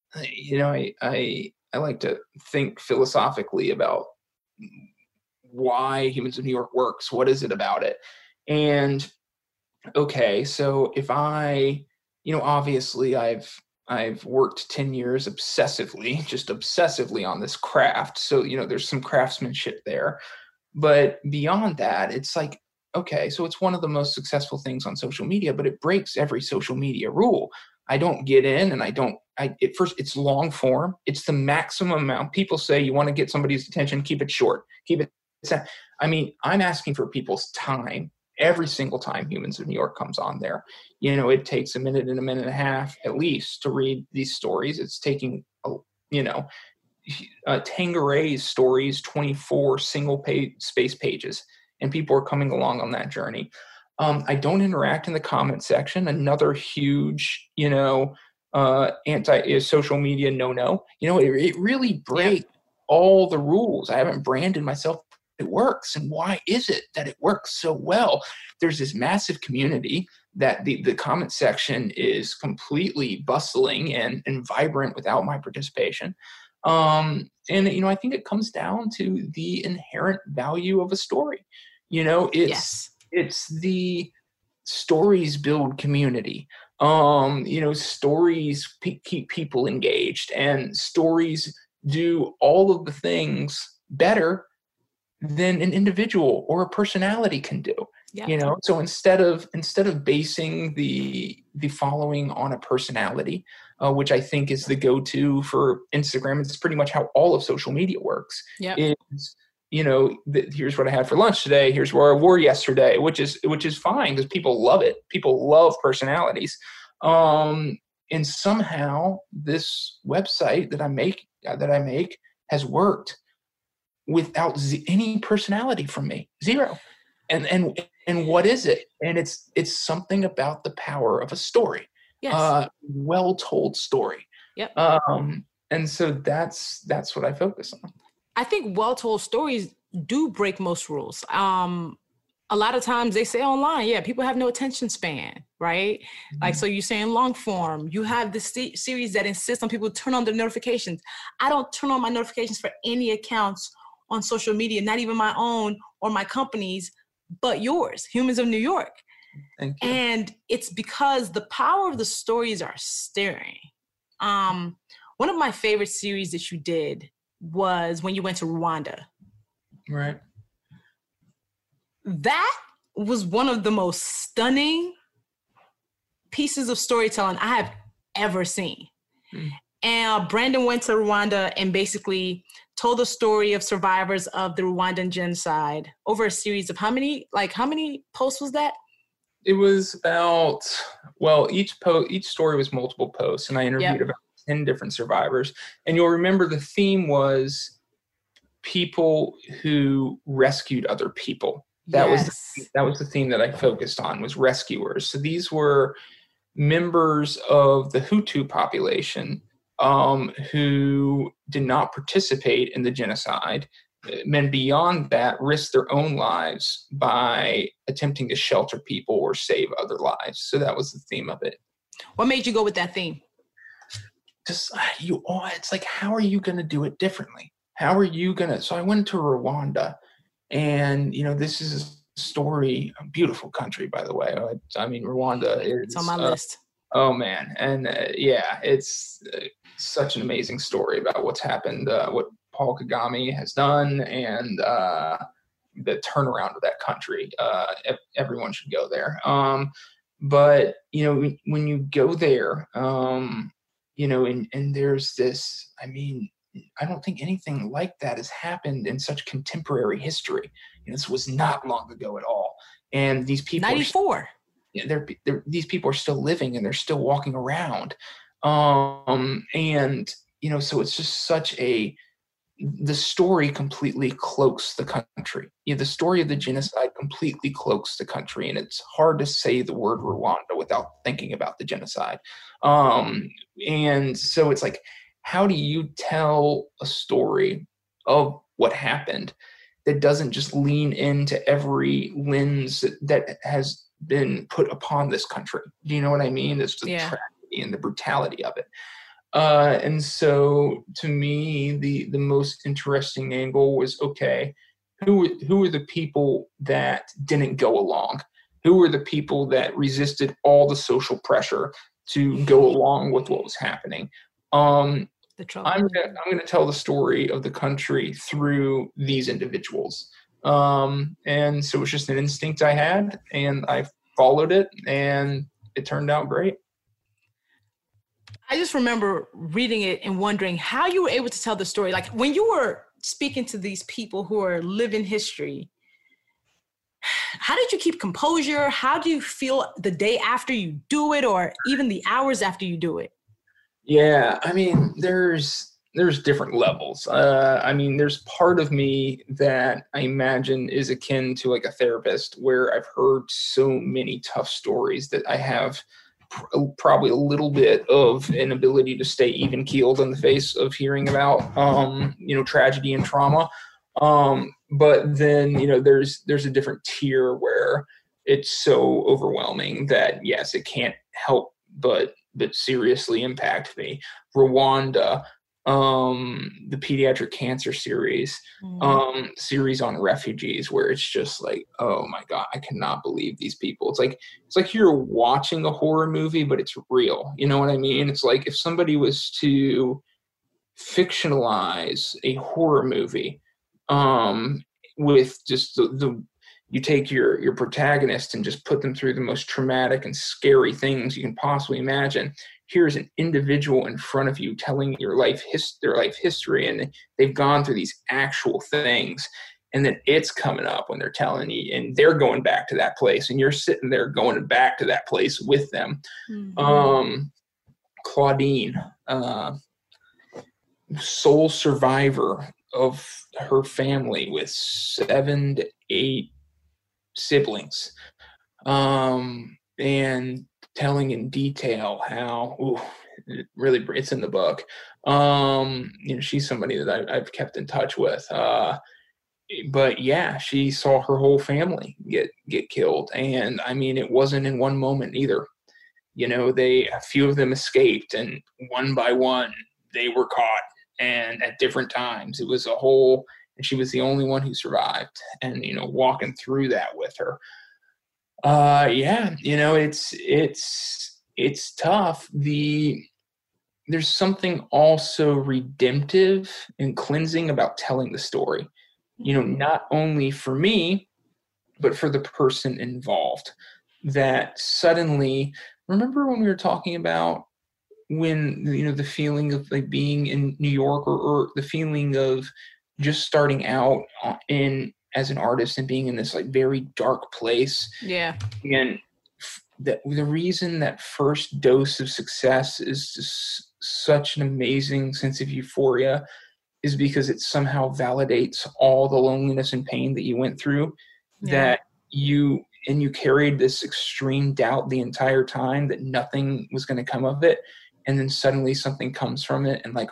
I like to think philosophically about why Humans of New York works. What is it about it? And okay, so if I, obviously I've worked 10 years obsessively on this craft. So, there's some craftsmanship there, but beyond that, it's like, okay, so it's one of the most successful things on social media, but it breaks every social media rule. I don't get in and at first it's long form. It's the maximum amount. People say you want to get somebody's attention, keep it short, I'm asking for people's time every single time Humans of New York comes on there. It takes a minute and a minute and a half at least to read these stories. It's taking, Tangeray's stories, 24 single page space pages. And people are coming along on that journey. I don't interact in the comment section. Another huge, anti-social media no. It really breaks all the rules. I haven't branded myself. It works. And why is it that it works so well? There's this massive community that the comment section is completely bustling and vibrant without my participation. And I think it comes down to the inherent value of a story. It's the stories build community. Stories keep people engaged, and stories do all of the things better than an individual or a personality can do. So instead of basing the following on a personality, which I think is the go-to for Instagram, it's pretty much how all of social media works. Is here's what I had for lunch today. Here's where I wore yesterday, which is fine because people love it. People love personalities. And somehow this website that I make has worked without any personality from me. Zero. And what is it? And it's something about the power of a story. Yes. Well-told story. Yep. And so that's what I focus on. I think well-told stories do break most rules. A lot of times they say online, people have no attention span, right? Mm-hmm. Like, so you're saying long form. You have this series that insists on people turn on their notifications. I don't turn on my notifications for any accounts on social media, not even my own or my company's, but yours, Humans of New York. Thank you. And it's because the power of the stories are staring. One of my favorite series that you did was when you went to Rwanda. Right. That was one of the most stunning pieces of storytelling I have ever seen. And Brandon went to Rwanda and basically told the story of survivors of the Rwandan genocide over a series of how many posts was that? It was about, each story was multiple posts, and I interviewed about 10 different survivors. And you'll remember the theme was people who rescued other people. That was the theme that I focused on, was rescuers. So these were members of the Hutu population who did not participate in the genocide, men beyond that risked their own lives by attempting to shelter people or save other lives. So that was the theme of it. What made you go with that theme? Just it's like, how are you going to do it differently? How are you going to? So I went to Rwanda, and this is a story, a beautiful country, by the way. I mean, Rwanda is. It's on my list. Oh man, and it's such an amazing story about what's happened, what Paul Kagame has done, and the turnaround of that country. Everyone should go there. But when you go there, and there's this. I mean, I don't think anything like that has happened in such contemporary history. This was not long ago at all, and these people. 94. These people are still living and they're still walking around. And so it's just the story completely cloaks the country. The story of the genocide completely cloaks the country. And it's hard to say the word Rwanda without thinking about the genocide. And so it's like, how do you tell a story of what happened that doesn't just lean into every lens that has been put upon this country? Do you know what I mean? It's the tragedy and the brutality of it. And so to me, the most interesting angle was, okay, who are the people that didn't go along? Who are the people that resisted all the social pressure to go along with what was happening? I'm going to tell the story of the country through these individuals. And so it was just an instinct I had, and I followed it, and it turned out great. I just remember reading it and wondering how you were able to tell the story. Like when you were speaking to these people who are living history, how did you keep composure? How do you feel the day after you do it, or even the hours after you do it? Yeah, I mean, there's different levels. I mean, there's part of me that I imagine is akin to like a therapist, where I've heard so many tough stories that I have probably a little bit of an ability to stay even keeled in the face of hearing about, tragedy and trauma. But then, there's a different tier where it's so overwhelming that, yes, it can't help but seriously impact me. Rwanda, the pediatric cancer series on refugees, where it's just like, oh my God, I cannot believe these people. It's like you're watching a horror movie, but it's real. You know what I mean? It's like if somebody was to fictionalize a horror movie, with just you take your protagonist and just put them through the most traumatic and scary things you can possibly imagine. Here's an individual in front of you telling their life history, and they've gone through these actual things, and then it's coming up when they're telling you, and they're going back to that place, and you're sitting there going back to that place with them. Mm-hmm. Claudine, sole survivor of her family with 7 to 8 siblings, and telling in detail how, it's in the book. She's somebody that I've kept in touch with. But yeah, she saw her whole family get killed. And I mean, it wasn't in one moment either. A few of them escaped, and one by one they were caught, and at different times. It was and she was the only one who survived, and, walking through that with her. It's tough. There's something also redemptive and cleansing about telling the story, not only for me, but for the person involved. That suddenly, remember when we were talking about when, the feeling of like being in New York, or the feeling of just starting out as an artist and being in this like very dark place. Yeah. And the reason that first dose of success is just such an amazing sense of euphoria is because it somehow validates all the loneliness and pain that you went through, that you carried this extreme doubt the entire time that nothing was going to come of it. And then suddenly something comes from it, and like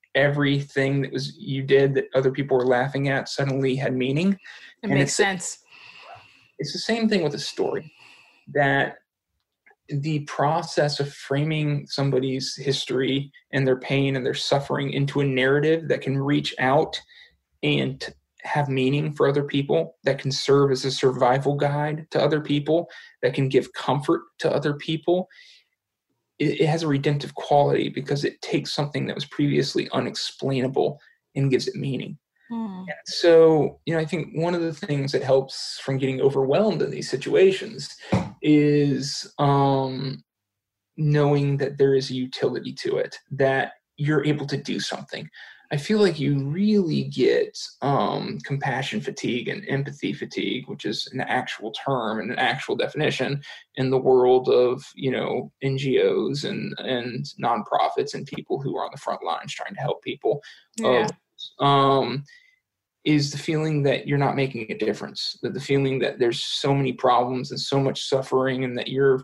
everything that you did that other people were laughing at suddenly had meaning. It makes sense. It's the same thing with a story, that the process of framing somebody's history and their pain and their suffering into a narrative that can reach out and have meaning for other people, that can serve as a survival guide to other people, that can give comfort to other people, it has a redemptive quality because it takes something that was previously unexplainable and gives it meaning. And so, I think one of the things that helps from getting overwhelmed in these situations is knowing that there is a utility to it, that you're able to do something. I feel like you really get compassion fatigue and empathy fatigue, which is an actual term and an actual definition in the world of, NGOs and nonprofits and people who are on the front lines trying to help people. Yeah. Is the feeling that you're not making a difference, that the feeling that there's so many problems and so much suffering, and that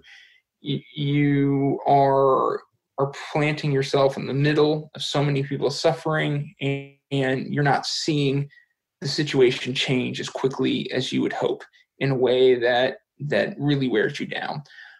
you are planting yourself in the middle of so many people suffering, and you're not seeing the situation change as quickly as you would hope, in a way that really wears you down.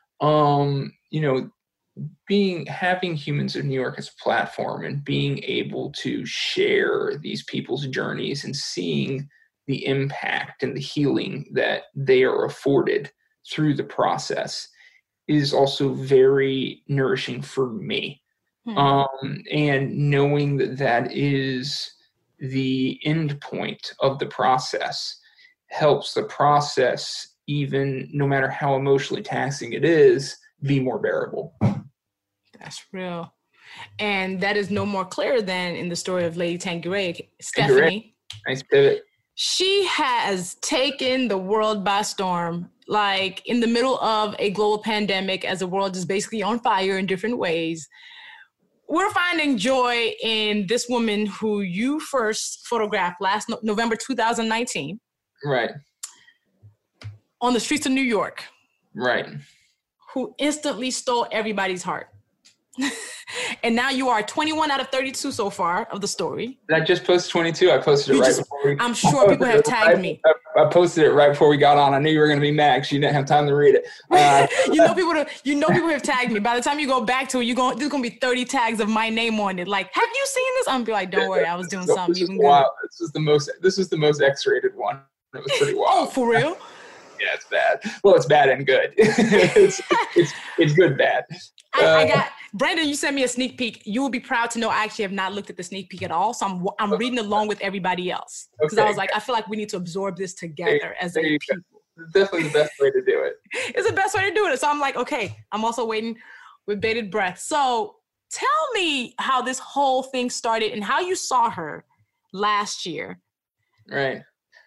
Having Humans of New York as a platform and being able to share these people's journeys and seeing the impact and the healing that they are afforded through the process is also very nourishing for me. And knowing that is the end point of the process helps the process, even no matter how emotionally taxing it is, be more bearable. That's real. And that is no more clear than in the story of Lady Tanqueray, Stephanie. Nice pivot. She has taken the world by storm, like in the middle of a global pandemic, as the world is basically on fire in different ways. We're finding joy in this woman who you first photographed last November 2019. Right. On the streets of New York. Right. Who instantly stole everybody's heart. And now you are 21 out of 32 so far of the story. I just posted 22. I posted it before I'm sure people have tagged me. I posted it right before we got on. I knew you were going to be mad because you didn't have time to read it. People have tagged me. By the time you go back to it, there's going to be 30 tags of my name on it. Like, have you seen this? I'm going to be like, don't worry, I was doing something even good. This is the most X-rated one. It was pretty wild. Oh, for real? Yeah, it's bad. Well, it's bad and good. it's good bad. I got Brandon. You sent me a sneak peek. You will be proud to know I actually have not looked at the sneak peek at all. So I'm reading along with everybody else because I was like, I feel like we need to absorb this together as a people. It's definitely the best way to do it. It's the best way to do it. So I'm like, okay. I'm also waiting with bated breath. So tell me how this whole thing started and how you saw her last year. Right.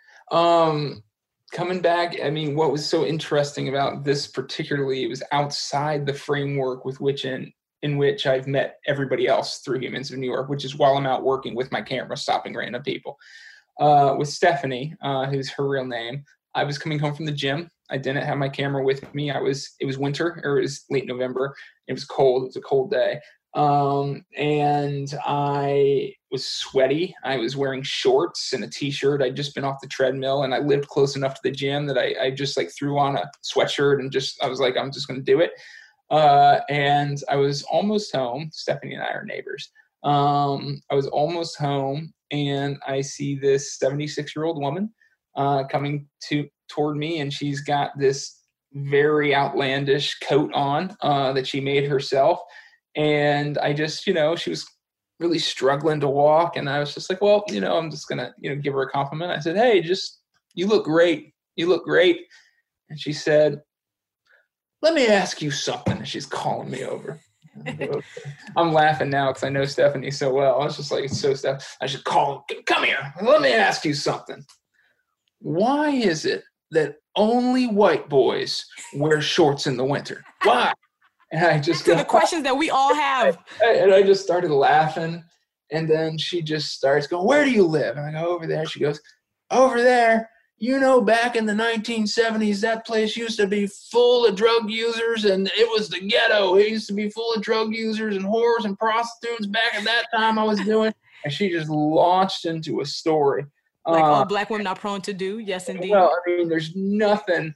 Coming back, what was so interesting about this particularly, it was outside the framework in which I've met everybody else through Humans of New York, which is while I'm out working with my camera, stopping random people. With Stephanie, who's her real name, I was coming home from the gym. I didn't have my camera with me. It was winter, or it was late November. It was cold. It was a cold day. And I was sweaty. I was wearing shorts and a t-shirt. I'd just been off the treadmill, and I lived close enough to the gym that I just threw on a sweatshirt and I was like, I'm just going to do it. And I was almost home. Stephanie and I are neighbors. I was almost home, and I see this 76-year-old woman, coming toward me, and she's got this very outlandish coat on, that she made herself. And I just, she was really struggling to walk. And I was just like, well, I'm just going to, give her a compliment. I said, hey, you look great. You look great. And she said, let me ask you something. And she's calling me over. I'm laughing now because I know Stephanie so well. I was just like, it's so Steph. I should come here. Let me ask you something. Why is it that only white boys wear shorts in the winter? Why? And I just the questions that we all have. And I just started laughing. And then she just starts going, where do you live? And I go, over there. She goes, over there. back in the 1970s, that place used to be full of drug users, and it was the ghetto. It used to be full of drug users and whores and prostitutes back at that time I was doing. And she just launched into a story. Like all Black women are prone to do. Yes, indeed. Well, I mean, there's nothing.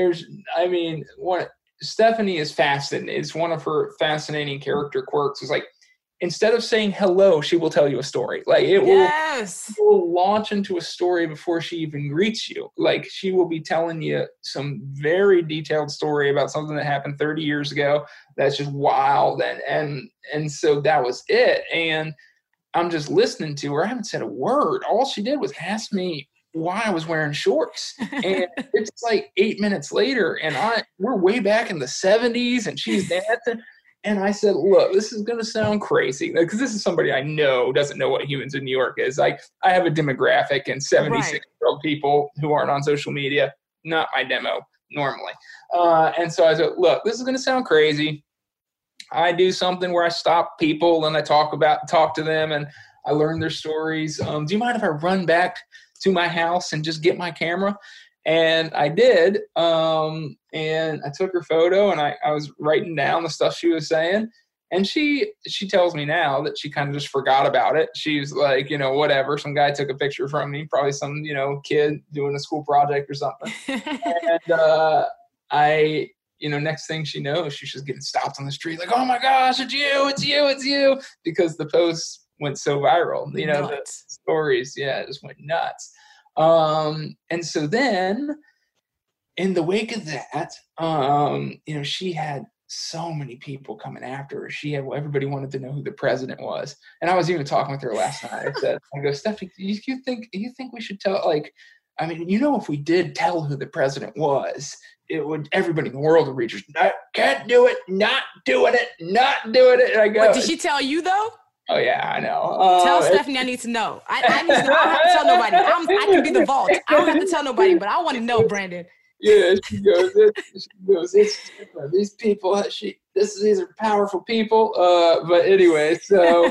Stephanie is fascinating. It's one of her fascinating character quirks. Is like, instead of saying hello, she will tell you a story. Like it will launch into a story before she even greets you. Like she will be telling you some very detailed story about something that happened 30 years ago. That's just wild. And so that was it. And I'm just listening to her. I haven't said a word. All she did was ask me why I was wearing shorts. And it's like 8 minutes later, and we're way back in the 70s, and she's dancing. And I said, look, this is going to sound crazy, because this is somebody I know doesn't know what Humans of New York is. Like, I have a demographic and 76-year-old people who aren't on social media, not my demo normally. And so I said, look, this is going to sound crazy. I do something where I stop people and I talk to them and I learn their stories. Do you mind if I run back to my house and just get my camera? And I did. And I took her photo and I was writing down the stuff she was saying. And she tells me now that she kind of just forgot about it. She's like, whatever. Some guy took a picture from me, probably some, kid doing a school project or something. And next thing she knows, she's just getting stopped on the street like, oh my gosh, it's you. Because the post went so viral. The stories, it just went nuts. And so then in the wake of that, she had so many people coming after her. Everybody wanted to know who the president was. And I was even talking with her last night. I go, Stephanie, you think we should tell, if we did tell who the president was, everybody in the world would reach us. Can't do it, not doing it. And I go, what, did she tell you though? Oh yeah, I know. Tell Stephanie I need to know. I need to know. I don't have to tell nobody. I can be the vault. I don't have to tell nobody, but I want to know, Brandon. Yeah, she goes, it's different. These people, these are powerful people. But anyway, so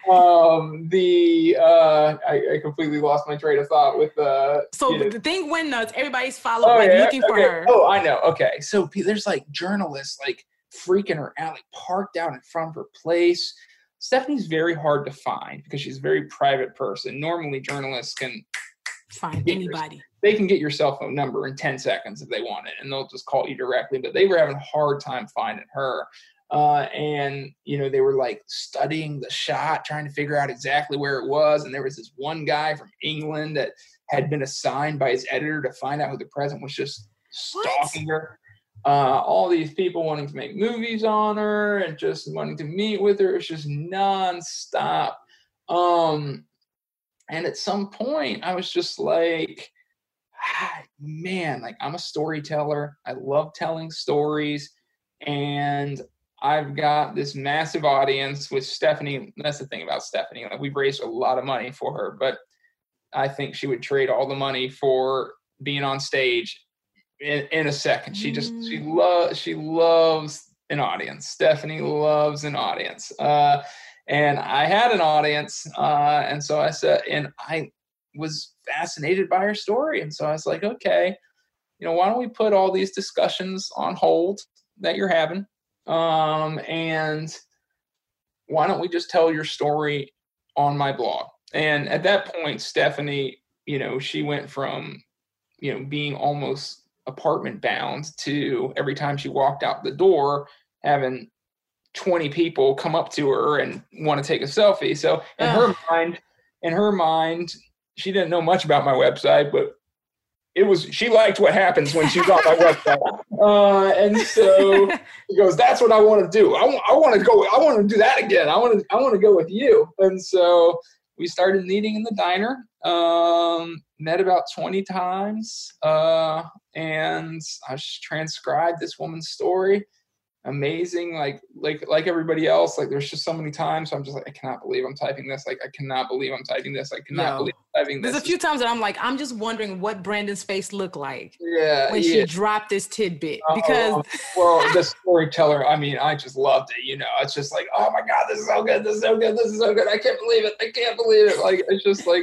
I completely lost my train of thought with the thing went nuts. Everybody's following, looking for her. Oh, I know. Okay, so there's like journalists like freaking her out, like parked out in front of her place. Stephanie's very hard to find because she's a very private person. Normally, journalists can find anybody. They can get your cell phone number in 10 seconds if they want it, and they'll just call you directly. But they were having a hard time finding her. And they were like studying the shot, trying to figure out exactly where it was. And there was this one guy from England that had been assigned by his editor to find out who the president was, just stalking her. All these people wanting to make movies on her and just wanting to meet with her. It's just nonstop. And at some point I was just like, man, like I'm a storyteller. I love telling stories, and I've got this massive audience with Stephanie. That's the thing about Stephanie. Like, we've raised a lot of money for her, but I think she would trade all the money for being on stage in a second. She loves an audience. Stephanie loves an audience. And I had an audience. And so I said, and I was fascinated by her story. And so I was like, okay, why don't we put all these discussions on hold that you're having? And why don't we just tell your story on my blog? And at that point, Stephanie, she went from, being almost apartment bound to every time she walked out the door, having 20 people come up to her and want to take a selfie. So in her mind, she didn't know much about my website, but she liked what happens when she's on my website. And so she goes, that's what I want to do. I want to do that again. I want to go with you. And so we started meeting in the diner, met about 20 times. And I just transcribed this woman's story. Amazing. Like everybody else, like there's just so many times. So I'm just like, I cannot believe I'm typing this. Like, I cannot believe I'm typing this. I cannot believe I'm typing this. There's a few times that I'm like, I'm just wondering what Brandon's face looked like when she dropped this tidbit. Because the storyteller, I just loved it. It's just like, oh my God, this is so good. This is so good. This is so good. I can't believe it. Like, it's just like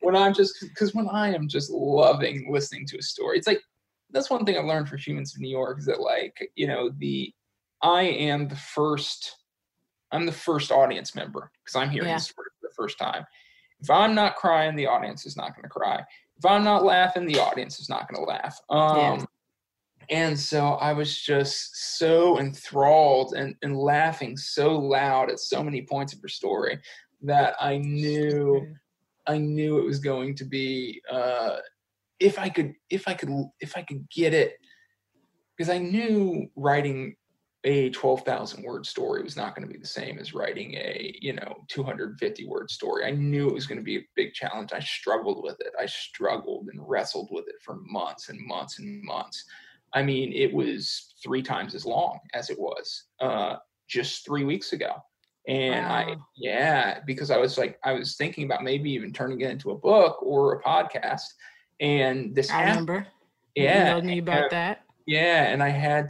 when I'm just, because when I am just loving listening to a story, it's like, that's one thing I've learned for Humans of New York is that, like, you know, I'm the first audience member because I'm hearing the story for the first time. If I'm not crying, the audience is not going to cry. If I'm not laughing, the audience is not going to laugh. And so I was just so enthralled and laughing so loud at so many points of her story that I knew it was going to be, if I could get it, because I knew writing a 12,000 word story was not going to be the same as writing a, 250 word story. I knew it was going to be a big challenge. I struggled with it. I struggled and wrestled with it for months and months and months. I mean, it was 3 times as long as it was just 3 weeks ago. And because I was thinking about maybe even turning it into a book or a podcast. And this I remember. Yeah. You told me about that. Yeah. And I had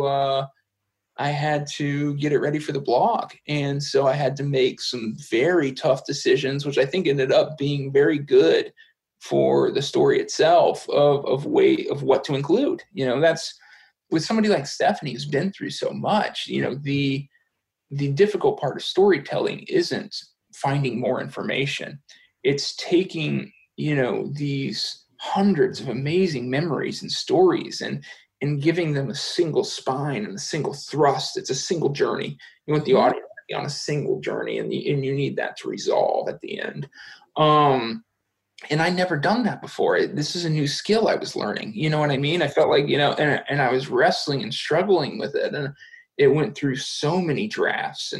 to get it ready for the blog. And so I had to make some very tough decisions, which I think ended up being very good for the story itself of what to include. That's with somebody like Stephanie who's been through so much, the difficult part of storytelling isn't finding more information. It's taking, these hundreds of amazing memories and stories and giving them a single spine and a single thrust. It's a single journey. You want the audience to be on a single journey, and you need that to resolve at the end. And I never done that before. This is a new skill I was learning. You know what I mean? I felt like, and I was wrestling and struggling with it. And it went through so many drafts.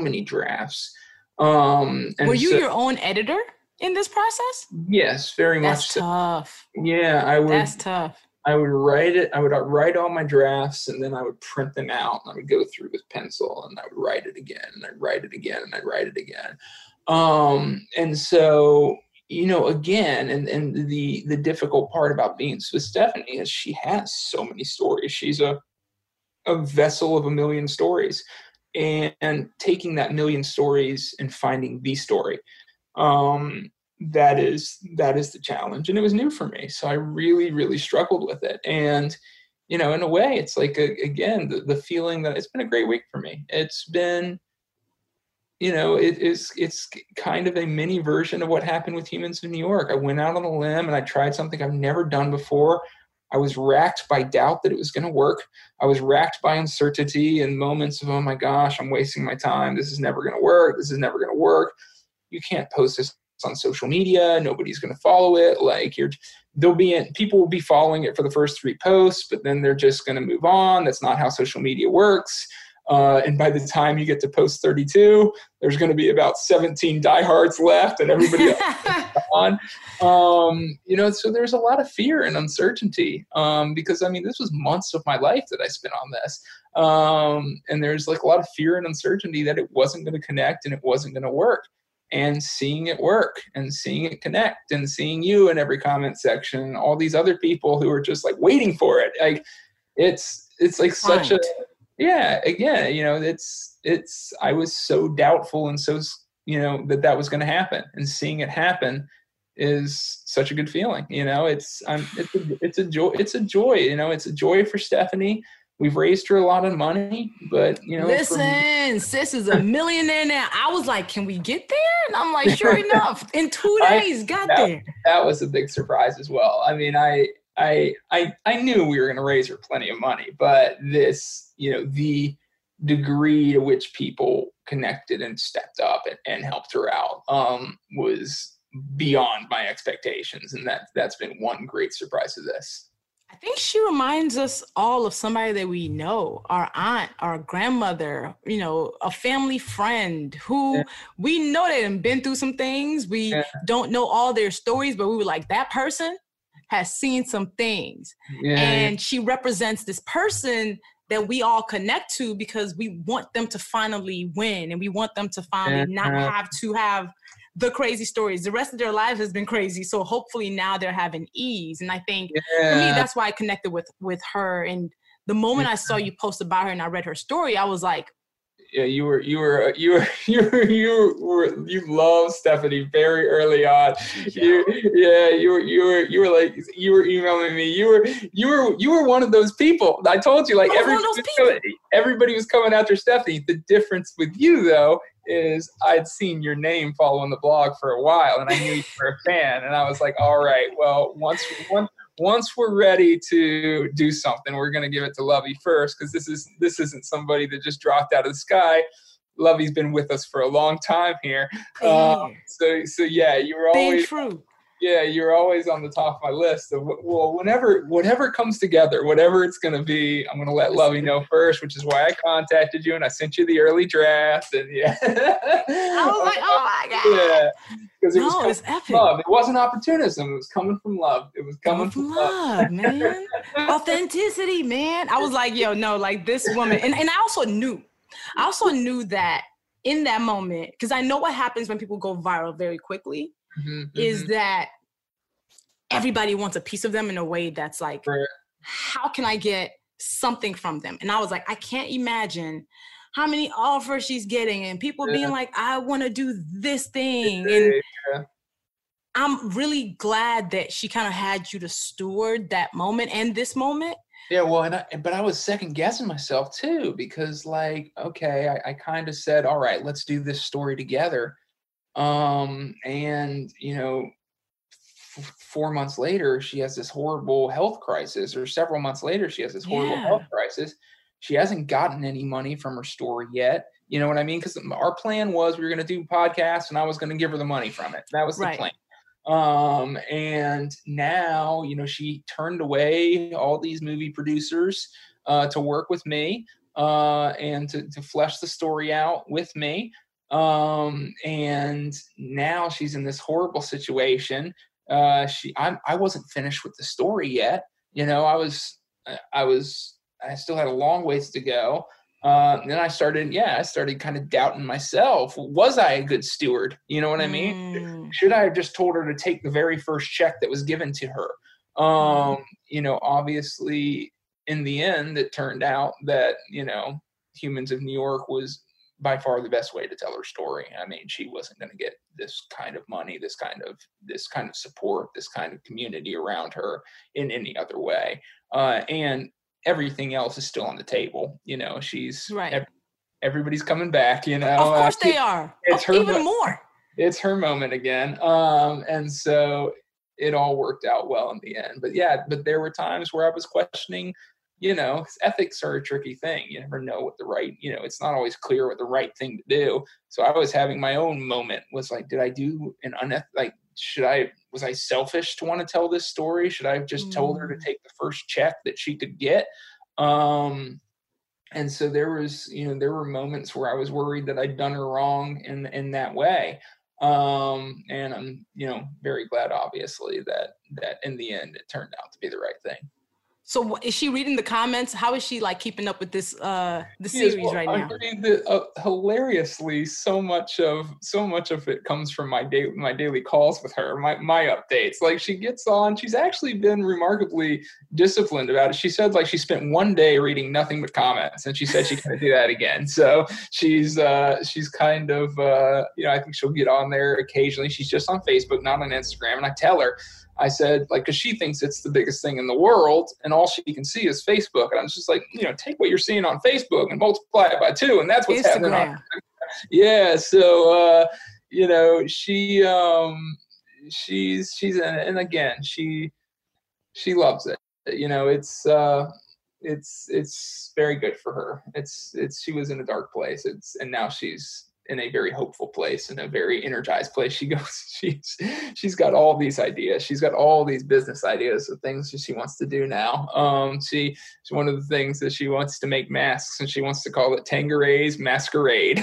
Were you your own editor in this process? Yes, very much. That's tough. Yeah, I would. That's tough. I would write it. I would write all my drafts, and then I would print them out, and I would go through with pencil, and I would write it again, and I'd write it again, and I'd write it again. And so, again, and the difficult part about being with Stephanie is she has so many stories. She's a vessel of 1,000,000 stories, and taking that 1,000,000 stories and finding the story. That is the challenge. And it was new for me. So I really, really struggled with it. And, in a way, it's like, again, the feeling that it's been a great week for me. It's been, it's kind of a mini version of what happened with Humans of New York. I went out on a limb and I tried something I've never done before. I was racked by doubt that it was going to work. I was racked by uncertainty and moments of, oh my gosh, I'm wasting my time. This is never going to work. This is never going to work. You can't post this on social media. Nobody's going to follow it. Like people will be following it for the first 3 posts, but then they're just going to move on. That's not how social media works. And by the time you get to post 32, there's going to be about 17 diehards left and everybody else is on. So there's a lot of fear and uncertainty because, this was months of my life that I spent on this. And there's like a lot of fear and uncertainty that it wasn't going to connect and it wasn't going to work. And seeing it work and seeing it connect and seeing you in every comment section, all these other people who are just like waiting for it. Like it's like such a, again, I was so doubtful and so, that was going to happen, and seeing it happen is such a good feeling. It's a joy. It's a joy for Stephanie. We've raised her a lot of money, but listen, sis is a millionaire now. I was like, can we get there? And I'm like, sure enough, in 2 days, got there. That was a big surprise as well. I knew we were going to raise her plenty of money, but this, the degree to which people connected and stepped up and helped her out was beyond my expectations. And that's been one great surprise of this. I think she reminds us all of somebody that we know, our aunt, our grandmother, a family friend who we know they have been through some things. We don't know all their stories, but we were like, that person has seen some things. And she represents this person that we all connect to because we want them to finally win, and we want them to finally not have to have the crazy stories. The rest of their lives has been crazy. So hopefully now they're having ease. And I think for me, that's why I connected with her. And the moment I saw you post about her and I read her story, I was like, Yeah, you loved Stephanie very early on. You were emailing me. You were one of those people. I told you, like, everybody was coming after Stephanie. The difference with you, though, is I'd seen your name following the blog for a while, and I knew you were a fan, and I was like, all right, well, once we're ready to do something, we're going to give it to Lovey first, because this isn't somebody that just dropped out of the sky. Lovey's been with us for a long time here. So yeah, you were always true. Yeah, you're always on the top of my list. So, well, whatever comes together, whatever it's going to be, I'm going to let Lovey know first, which is why I contacted you and I sent you the early draft. And yeah, I was like, oh my God. Yeah, because it was epic. Love. It wasn't opportunism. It was coming from love. It was coming from love, man. Authenticity, man. I was like, yo, no, like this woman. And I also knew that in that moment, because I know what happens when people go viral very quickly. Is that everybody wants a piece of them in a way that's like, how can I get something from them? And I was like, I can't imagine how many offers she's getting and people being like, I want to do this thing. And I'm really glad that she kind of had you to steward that moment and this moment. Yeah, well, but I was second guessing myself too, because like, okay, I kind of said, all right, let's do this story together. And 4 months later, she has this horrible health crisis, or several months later, she has this horrible health crisis. She hasn't gotten any money from her story yet. You know what I mean? Because our plan was we were going to do podcasts and I was going to give her the money from it. That was the plan. And now, she turned away all these movie producers, to work with me, and to flesh the story out with me. And now she's in this horrible situation. I wasn't finished with the story yet. I still had a long ways to go. Then I started kind of doubting myself. Was I a good steward? You know what I mean? Should I have just told her to take the very first check that was given to her? Obviously in the end, it turned out that, Humans of New York was by far the best way to tell her story. I mean, she wasn't going to get this kind of money, this kind of support, this kind of community around her in any other way. And everything else is still on the table. She's right. Everybody's coming back. Of course they are. It's her even more. It's her moment again. And so it all worked out well in the end. But there were times where I was questioning. Ethics are a tricky thing. You never know what the right, it's not always clear what the right thing to do. So I was having my own moment, was like, did I do an was I selfish to want to tell this story? Should I have just told her to take the first check that she could get? And so there were moments where I was worried that I'd done her wrong in that way. And I'm, very glad, obviously, that in the end, it turned out to be the right thing. So is she reading the comments? How is she like keeping up with this the series right now? I mean, hilariously, so much of it comes from my daily calls with her, my updates. Like, she gets on. She's actually been remarkably disciplined about it. She said like she spent one day reading nothing but comments, and she said she can't do that again. So she's kind of I think she'll get on there occasionally. She's just on Facebook, not on Instagram, and I tell her. I said, like, because she thinks it's the biggest thing in the world, and all she can see is Facebook. And I'm just like, take what you're seeing on Facebook and multiply it by 2, and that's what's happening on. Yeah. So, she's and again, she loves it. It's very good for her. She was in a dark place. And now she's in a very hopeful place, in a very energized place. She's got all these ideas. She's got all these business ideas of things that she wants to do now. She's one of the things that she wants to make masks, and she wants to call it Tangeray's Masquerade.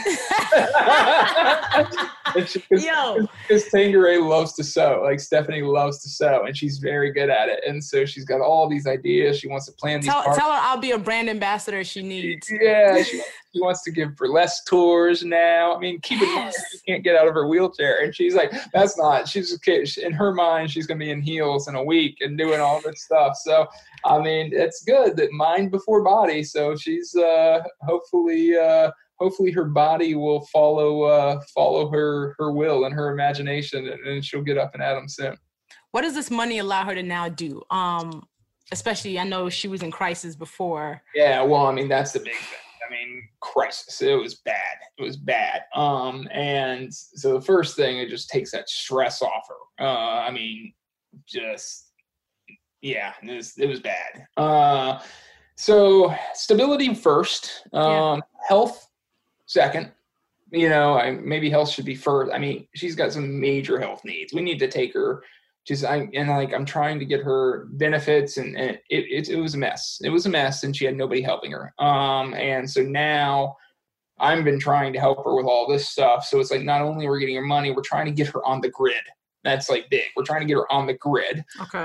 Because Tangeray loves to sew. Like, Stephanie loves to sew, and she's very good at it. And so she's got all these ideas. She wants to plan these. Tell her I'll be a brand ambassador she needs. Yeah, she wants to give burlesque tours now. I mean, keep in mind, she can't get out of her wheelchair. And she's like, that's not, she's in her mind, she's going to be in heels in a week and doing all this stuff. So, I mean, it's good that mind before body. So she's hopefully hopefully her body will follow her will and her imagination, and she'll get up and at them soon. What does this money allow her to now do? Especially, I know she was in crisis before. Yeah, well, I mean, that's the big thing. I mean, crisis. It was bad. It was bad. And so the first thing, it just takes that stress off her. I mean, just, yeah, it was bad. So stability first, health second. You know, maybe health should be first. I mean, she's got some major health needs. We need to take her. I'm trying to get her benefits, and it was a mess. It was a mess, and she had nobody helping her. And so now I've been trying to help her with all this stuff. So it's like, not only are we getting her money, we're trying to get her on the grid. That's like big. We're trying to get her on the grid. Okay.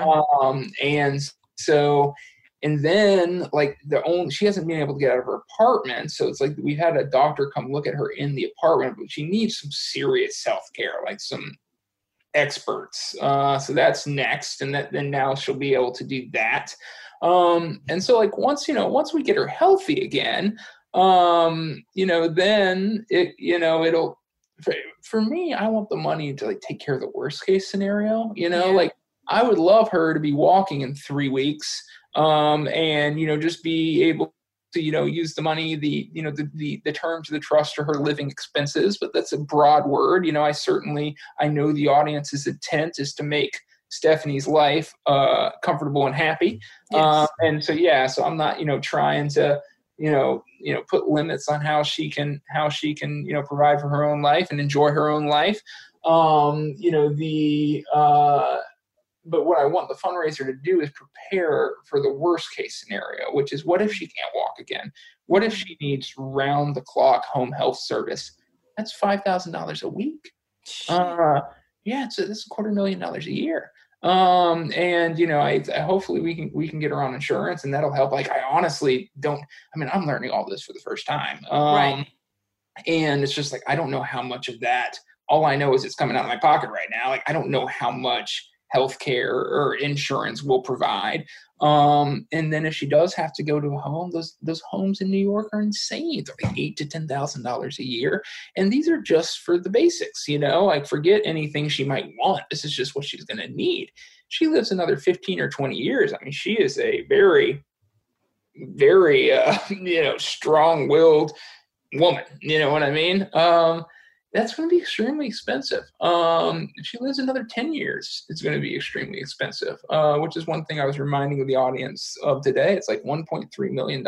And then like she hasn't been able to get out of her apartment. So it's like we've had a doctor come look at her in the apartment, but she needs some serious self-care, like some experts. So that's next. And then now she'll be able to do that. And so like once we get her healthy again, then it'll, for me, I want the money to like take care of the worst case scenario, like I would love her to be walking in 3 weeks, and, just be able to, use the money, the terms of the trust for her living expenses, but that's a broad word. I know the audience's intent is to make Stephanie's life, comfortable and happy. Yes. So I'm not, trying to, put limits on how she can, provide for her own life and enjoy her own life. But what I want the fundraiser to do is prepare for the worst case scenario, which is, what if she can't walk again? What if she needs round the clock home health service? That's $5,000 a week. It's $250,000 a year. I hopefully we can get her on insurance, and that'll help. Like, I honestly I'm learning all this for the first time. Right. And it's just like, I don't know how much of that. All I know is it's coming out of my pocket right now. Like, I don't know how much healthcare or insurance will provide. And then if she does have to go to a home, those homes in New York are insane. They're like $8,000 to $10,000 a year. And these are just for the basics, like, forget anything she might want. This is just what she's going to need. She lives another 15 or 20 years. I mean, she is a very, very, strong-willed woman. You know what I mean? That's going to be extremely expensive. If she lives another 10 years, it's going to be extremely expensive, which is one thing I was reminding the audience of today. It's like $1.3 million,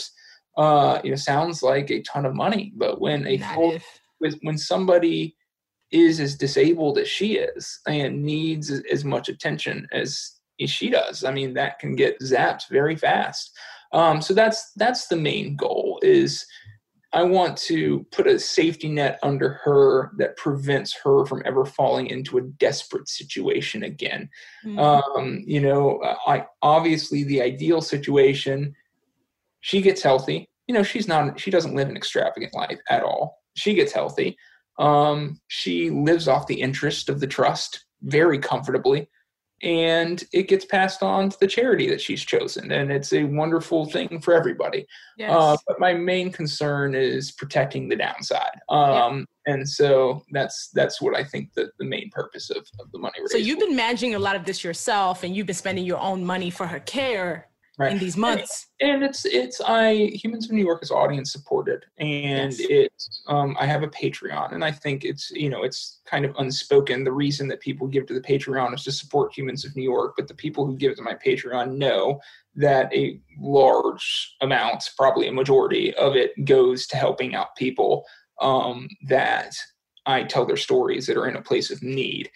sounds like a ton of money, but when somebody is as disabled as she is and needs as much attention as she does, I mean, that can get zapped very fast. So that's the main goal. Is I want to put a safety net under her that prevents her from ever falling into a desperate situation again. Mm-hmm. Obviously the ideal situation, she gets healthy. She doesn't live an extravagant life at all. She gets healthy. She lives off the interest of the trust very comfortably, and it gets passed on to the charity that she's chosen. And it's a wonderful thing for everybody. Yes. But my main concern is protecting the downside. And so that's what I think the main purpose of the money raised. So you've been managing a lot of this yourself, and you've been spending your own money for her care. Right. In these months. And Humans of New York is audience supported, and I have a Patreon, and I think it's kind of unspoken. The reason that people give to the Patreon is to support Humans of New York, but the people who give to my Patreon know that a large amount, probably a majority of it, goes to helping out people that I tell their stories that are in a place of need.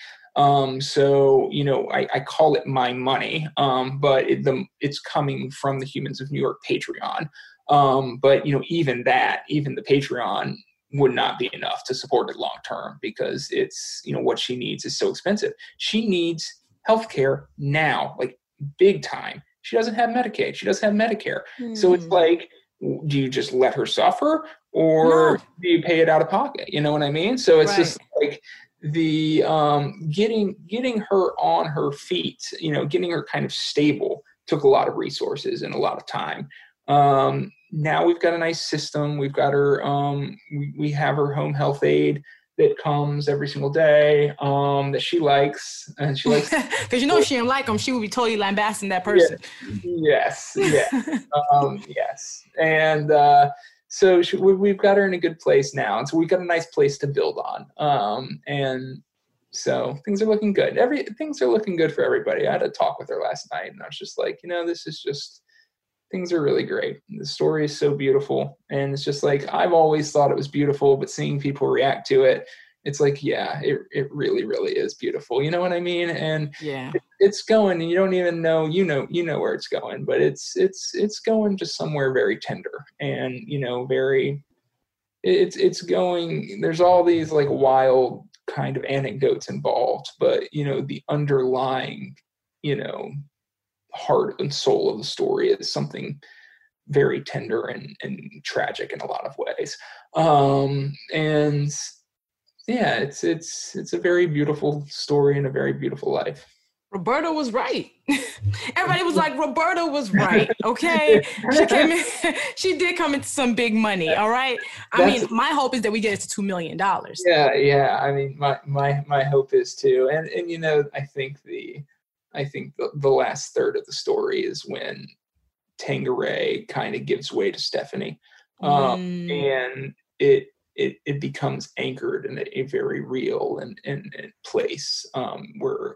I call it my money, but it's coming from the Humans of New York Patreon. But even the Patreon would not be enough to support it long term, because it's, what she needs is so expensive. She needs healthcare now, like big time. She doesn't have Medicaid. She doesn't have Medicare. So it's like, do you just let her suffer, or do you pay it out of pocket? You know what I mean? So it's just like, the getting her on her feet, getting her kind of stable took a lot of resources and a lot of time. Now we've got a nice system. We've got her, we have her home health aide that comes every single day, that she likes, and she likes. Because if she didn't like them, she would be totally lambasting that person. Yes. Yes. And so we've got her in a good place now, and so we've got a nice place to build on. And so things are looking good. Things are looking good for everybody. I had a talk with her last night, and I was just like, this is just. Things are really great. The story is so beautiful. And it's just like, I've always thought it was beautiful, but seeing people react to it, it's like, yeah, it really, really is beautiful. You know what I mean? And yeah, it's going, and you don't even know, where it's going, but it's going just somewhere very tender and, very, it's going, there's all these like wild kind of anecdotes involved, but, the underlying, heart and soul of the story is something very tender and tragic in a lot of ways. And yeah, it's a very beautiful story and a very beautiful life. Roberta was right. Everybody was like, Roberta was right. Okay. She came in, she did come into some big money. All right. My hope is that we get it to $2 million. Yeah. I mean, my hope is too. And I think the last third of the story is when Tangeray kind of gives way to Stephanie, and it becomes anchored in a very real and place where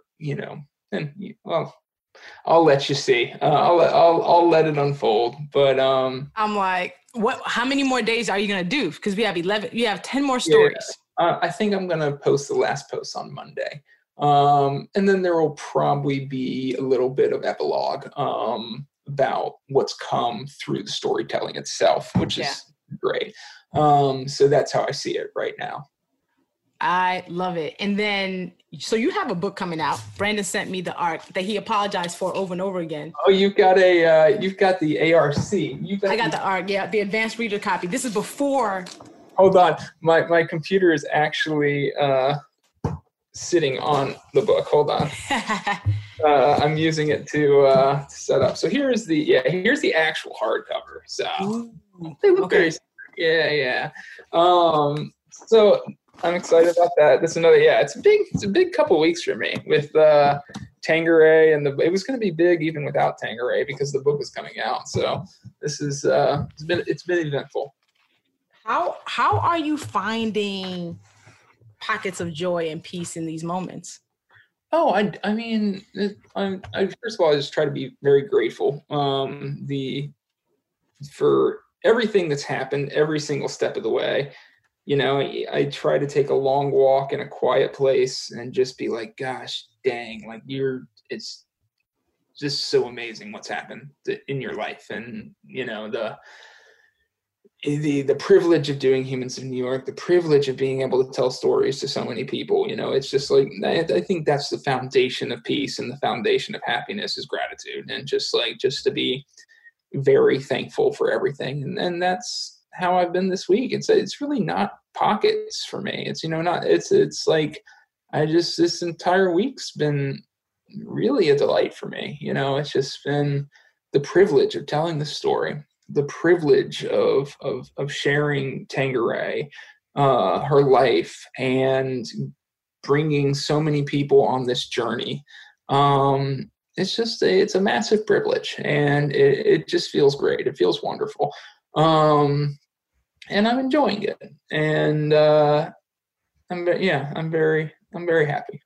I'll let you see. I'll let it unfold. But I'm like, what? How many more days are you gonna do? Because we have 11. You have 10 more stories. Yeah, I think I'm gonna post the last post on Monday. And then there will probably be a little bit of epilogue about what's come through the storytelling itself, which is great. So that's how I see it right now. I love it. And then, so you have a book coming out. Brandon sent me the ARC that he apologized for over and over again. Oh, you've got the ARC. I got the ARC, the advanced reader copy. This is before. Hold on. My computer is actually sitting on the book. Hold on. I'm using it to set up. So here's the actual hardcover. So they look very, yeah. So I'm excited about that. That's another, it's a big couple weeks for me with Tangeray, and it was going to be big even without Tangeray because the book was coming out. So this is it's been eventful. How are you finding pockets of joy and peace in these moments? Oh, I mean, first of all, I just try to be very grateful for everything that's happened every single step of the way. I try to take a long walk in a quiet place and just be like, gosh, dang, like it's just so amazing what's happened in your life. And, the privilege of doing Humans of New York, the privilege of being able to tell stories to so many people, it's just like, I think that's the foundation of peace, and the foundation of happiness is gratitude, and just to be very thankful for everything. And that's how I've been this week. It's really not pockets for me. It's, it's like, this entire week's been really a delight for me. It's just been the privilege of telling the story, the privilege of sharing Tangeray, her life, and bringing so many people on this journey. It's a massive privilege, and it just feels great. It feels wonderful. And I'm enjoying it. And I'm very happy.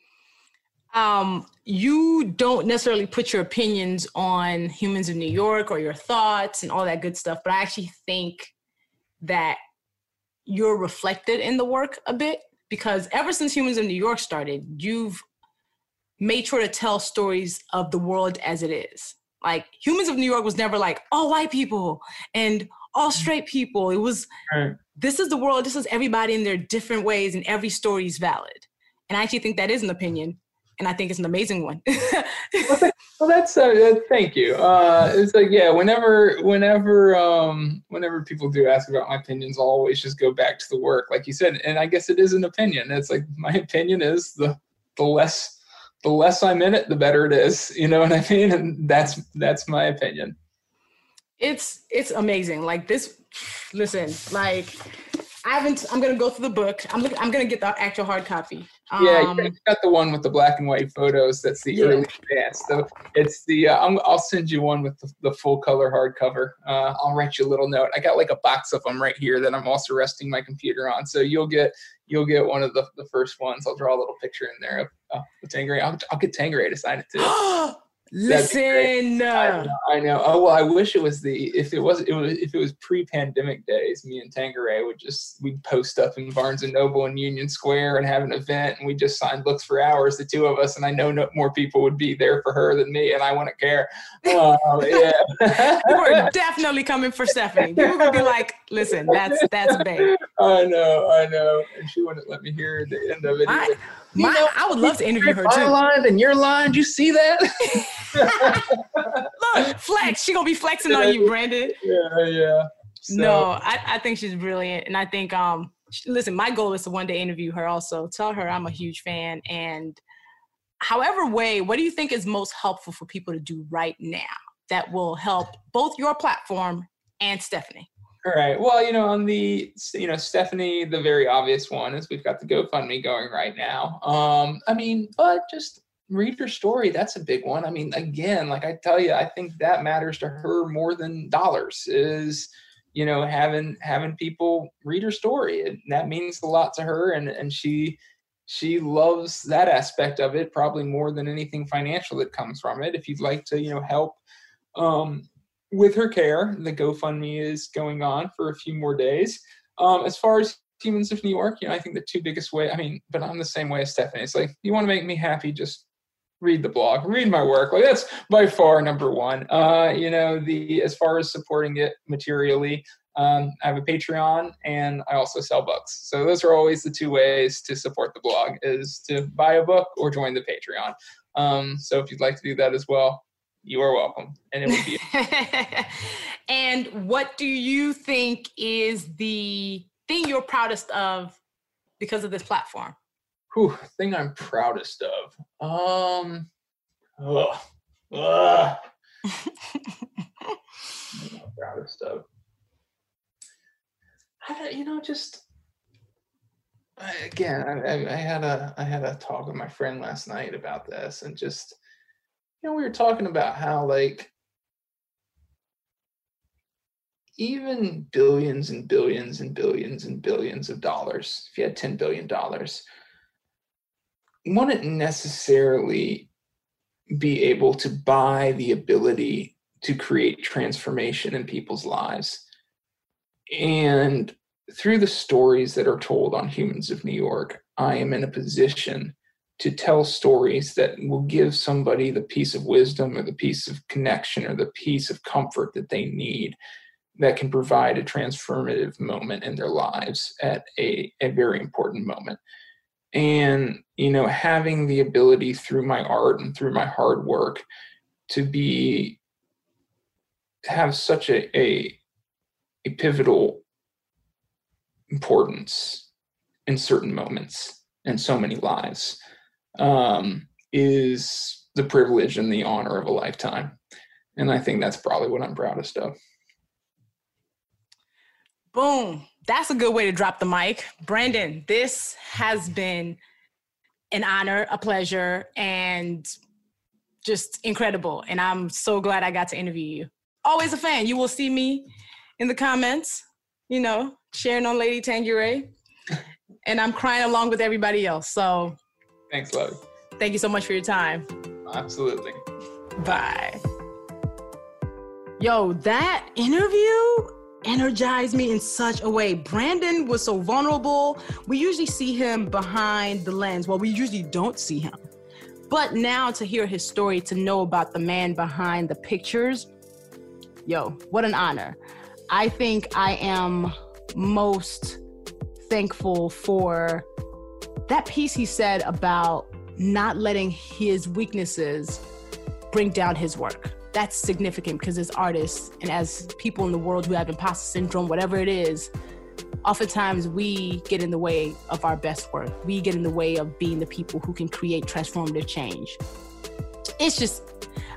You don't necessarily put your opinions on Humans of New York or your thoughts and all that good stuff, but I actually think that you're reflected in the work a bit, because ever since Humans of New York started, you've made sure to tell stories of the world as it is. Like, Humans of New York was never like all white people and all straight people. It was, This is the world, this is everybody in their different ways, and every story is valid. And I actually think that is an opinion. And I think it's an amazing one. Well, that's thank you. It's like, whenever people do ask about my opinions, I'll always just go back to the work, like you said. And I guess it is an opinion. It's like, my opinion is the less I'm in it, the better it is. You know what I mean? And that's my opinion. It's amazing. Like this, listen, like I'm going to go through the book. I'm going to get the actual hard copy. Yeah, you got the one with the black and white photos. That's the early advance. So it's the I'll send you one with the full color hardcover. I'll write you a little note. I got like a box of them right here that I'm also resting my computer on. So you'll get one of the first ones. I'll draw a little picture in there of the Tanqueray. I'll get Tanqueray to sign it too. Listen, I know. Oh well, I wish it was if it was pre-pandemic days. Me and Tanqueray we'd post up in Barnes and Noble in Union Square and have an event, and we just sign books for hours, the two of us. And I know no more people would be there for her than me, and I wouldn't care. Yeah, you were definitely coming for Stephanie. You were gonna be like, "Listen, that's babe." I know, and she wouldn't let me hear the end of it. I would love to interview her too. My line and your line, did you see that? Look, flex. She gonna be flexing on you, Brandon. Yeah. So. No, I think she's brilliant, and I think listen, my goal is to one day interview her. Also, tell her I'm a huge fan, and however way, what do you think is most helpful for people to do right now that will help both your platform and Stephanie? All right. Well, on the, Stephanie, the very obvious one is we've got the GoFundMe going right now. But just read her story. That's a big one. I mean, again, like I tell you, I think that matters to her more than dollars is, having people read her story. And that means a lot to her. And she loves that aspect of it probably more than anything financial that comes from it. If you'd like to, help, with her care, the GoFundMe is going on for a few more days. As far as Humans of New York, I think the two biggest but I'm the same way as Stephanie. It's like, you want to make me happy, just read the blog, read my work. Like that's by far number one. As far as supporting it materially, I have a Patreon and I also sell books. So those are always the two ways to support the blog is to buy a book or join the Patreon. So if you'd like to do that as well, you are welcome. And it would be. And what do you think is the thing you're proudest of because of this platform? Thing I'm proudest of. I'm proudest of. I had a talk with my friend last night about this, and just. We were talking about how, like, even billions and billions and billions and billions of dollars, if you had $10 billion, wouldn't necessarily be able to buy the ability to create transformation in people's lives. And through the stories that are told on Humans of New York, I am in a position to tell stories that will give somebody the piece of wisdom or the piece of connection or the piece of comfort that they need that can provide a transformative moment in their lives at a very important moment. And, having the ability through my art and through my hard work to have such a pivotal importance in certain moments in so many lives is the privilege and the honor of a lifetime. And I think that's probably what I'm proudest of. Boom. That's a good way to drop the mic. Brandon, this has been an honor, a pleasure, and just incredible. And I'm so glad I got to interview you. Always a fan. You will see me in the comments, cheering on Lady Tanqueray. And I'm crying along with everybody else. So thanks, love. Thank you so much for your time. Absolutely. Bye. Yo, that interview energized me in such a way. Brandon was so vulnerable. We usually see him behind the lens. Well, we usually don't see him. But now to hear his story, to know about the man behind the pictures, yo, what an honor. I think I am most thankful for that piece he said about not letting his weaknesses bring down his work. That's significant because as artists and as people in the world who have imposter syndrome, whatever it is, oftentimes we get in the way of our best work. We get in the way of being the people who can create transformative change. It's just,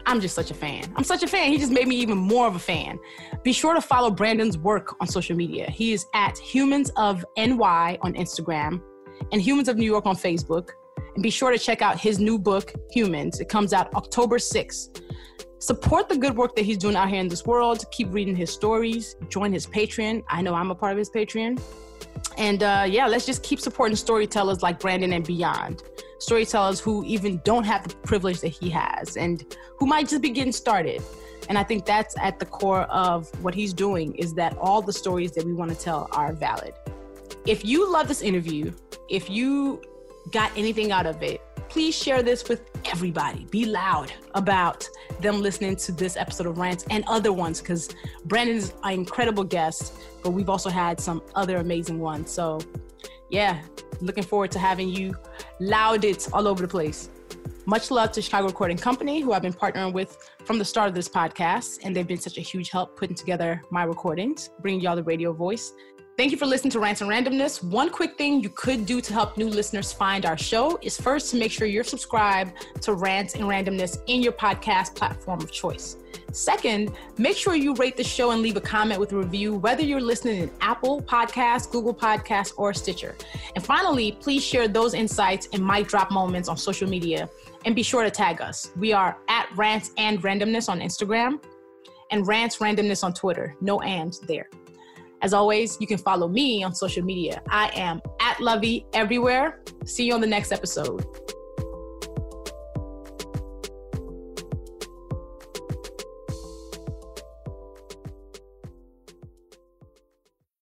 I'm just such a fan. I'm such a fan. He just made me even more of a fan. Be sure to follow Brandon's work on social media. He is at Humans of NY on Instagram and Humans of New York on Facebook. And be sure to check out his new book, Humans. It comes out October 6th. Support the good work that he's doing out here in this world. Keep reading his stories. Join his Patreon. I know I'm a part of his Patreon. And let's just keep supporting storytellers like Brandon and beyond. Storytellers who even don't have the privilege that he has and who might just be getting started. And I think that's at the core of what he's doing, is that all the stories that we want to tell are valid. If you love this interview, if you got anything out of it, please share this with everybody. Be loud about them listening to this episode of Rants and other ones, because Brandon's an incredible guest, but we've also had some other amazing ones. So yeah, looking forward to having you loud it all over the place. Much love to Chicago Recording Company, who I've been partnering with from the start of this podcast, and they've been such a huge help putting together my recordings, bringing y'all the radio voice. Thank you for listening to Rants and Randomness. One quick thing you could do to help new listeners find our show is first to make sure you're subscribed to Rants and Randomness in your podcast platform of choice. Second, make sure you rate the show and leave a comment with a review, whether you're listening in Apple Podcasts, Google Podcasts, or Stitcher. And finally, please share those insights and mic drop moments on social media, and be sure to tag us. We are at Rants and Randomness on Instagram and Rants Randomness on Twitter. No and there. As always, you can follow me on social media. I am at Lovey everywhere. See you on the next episode.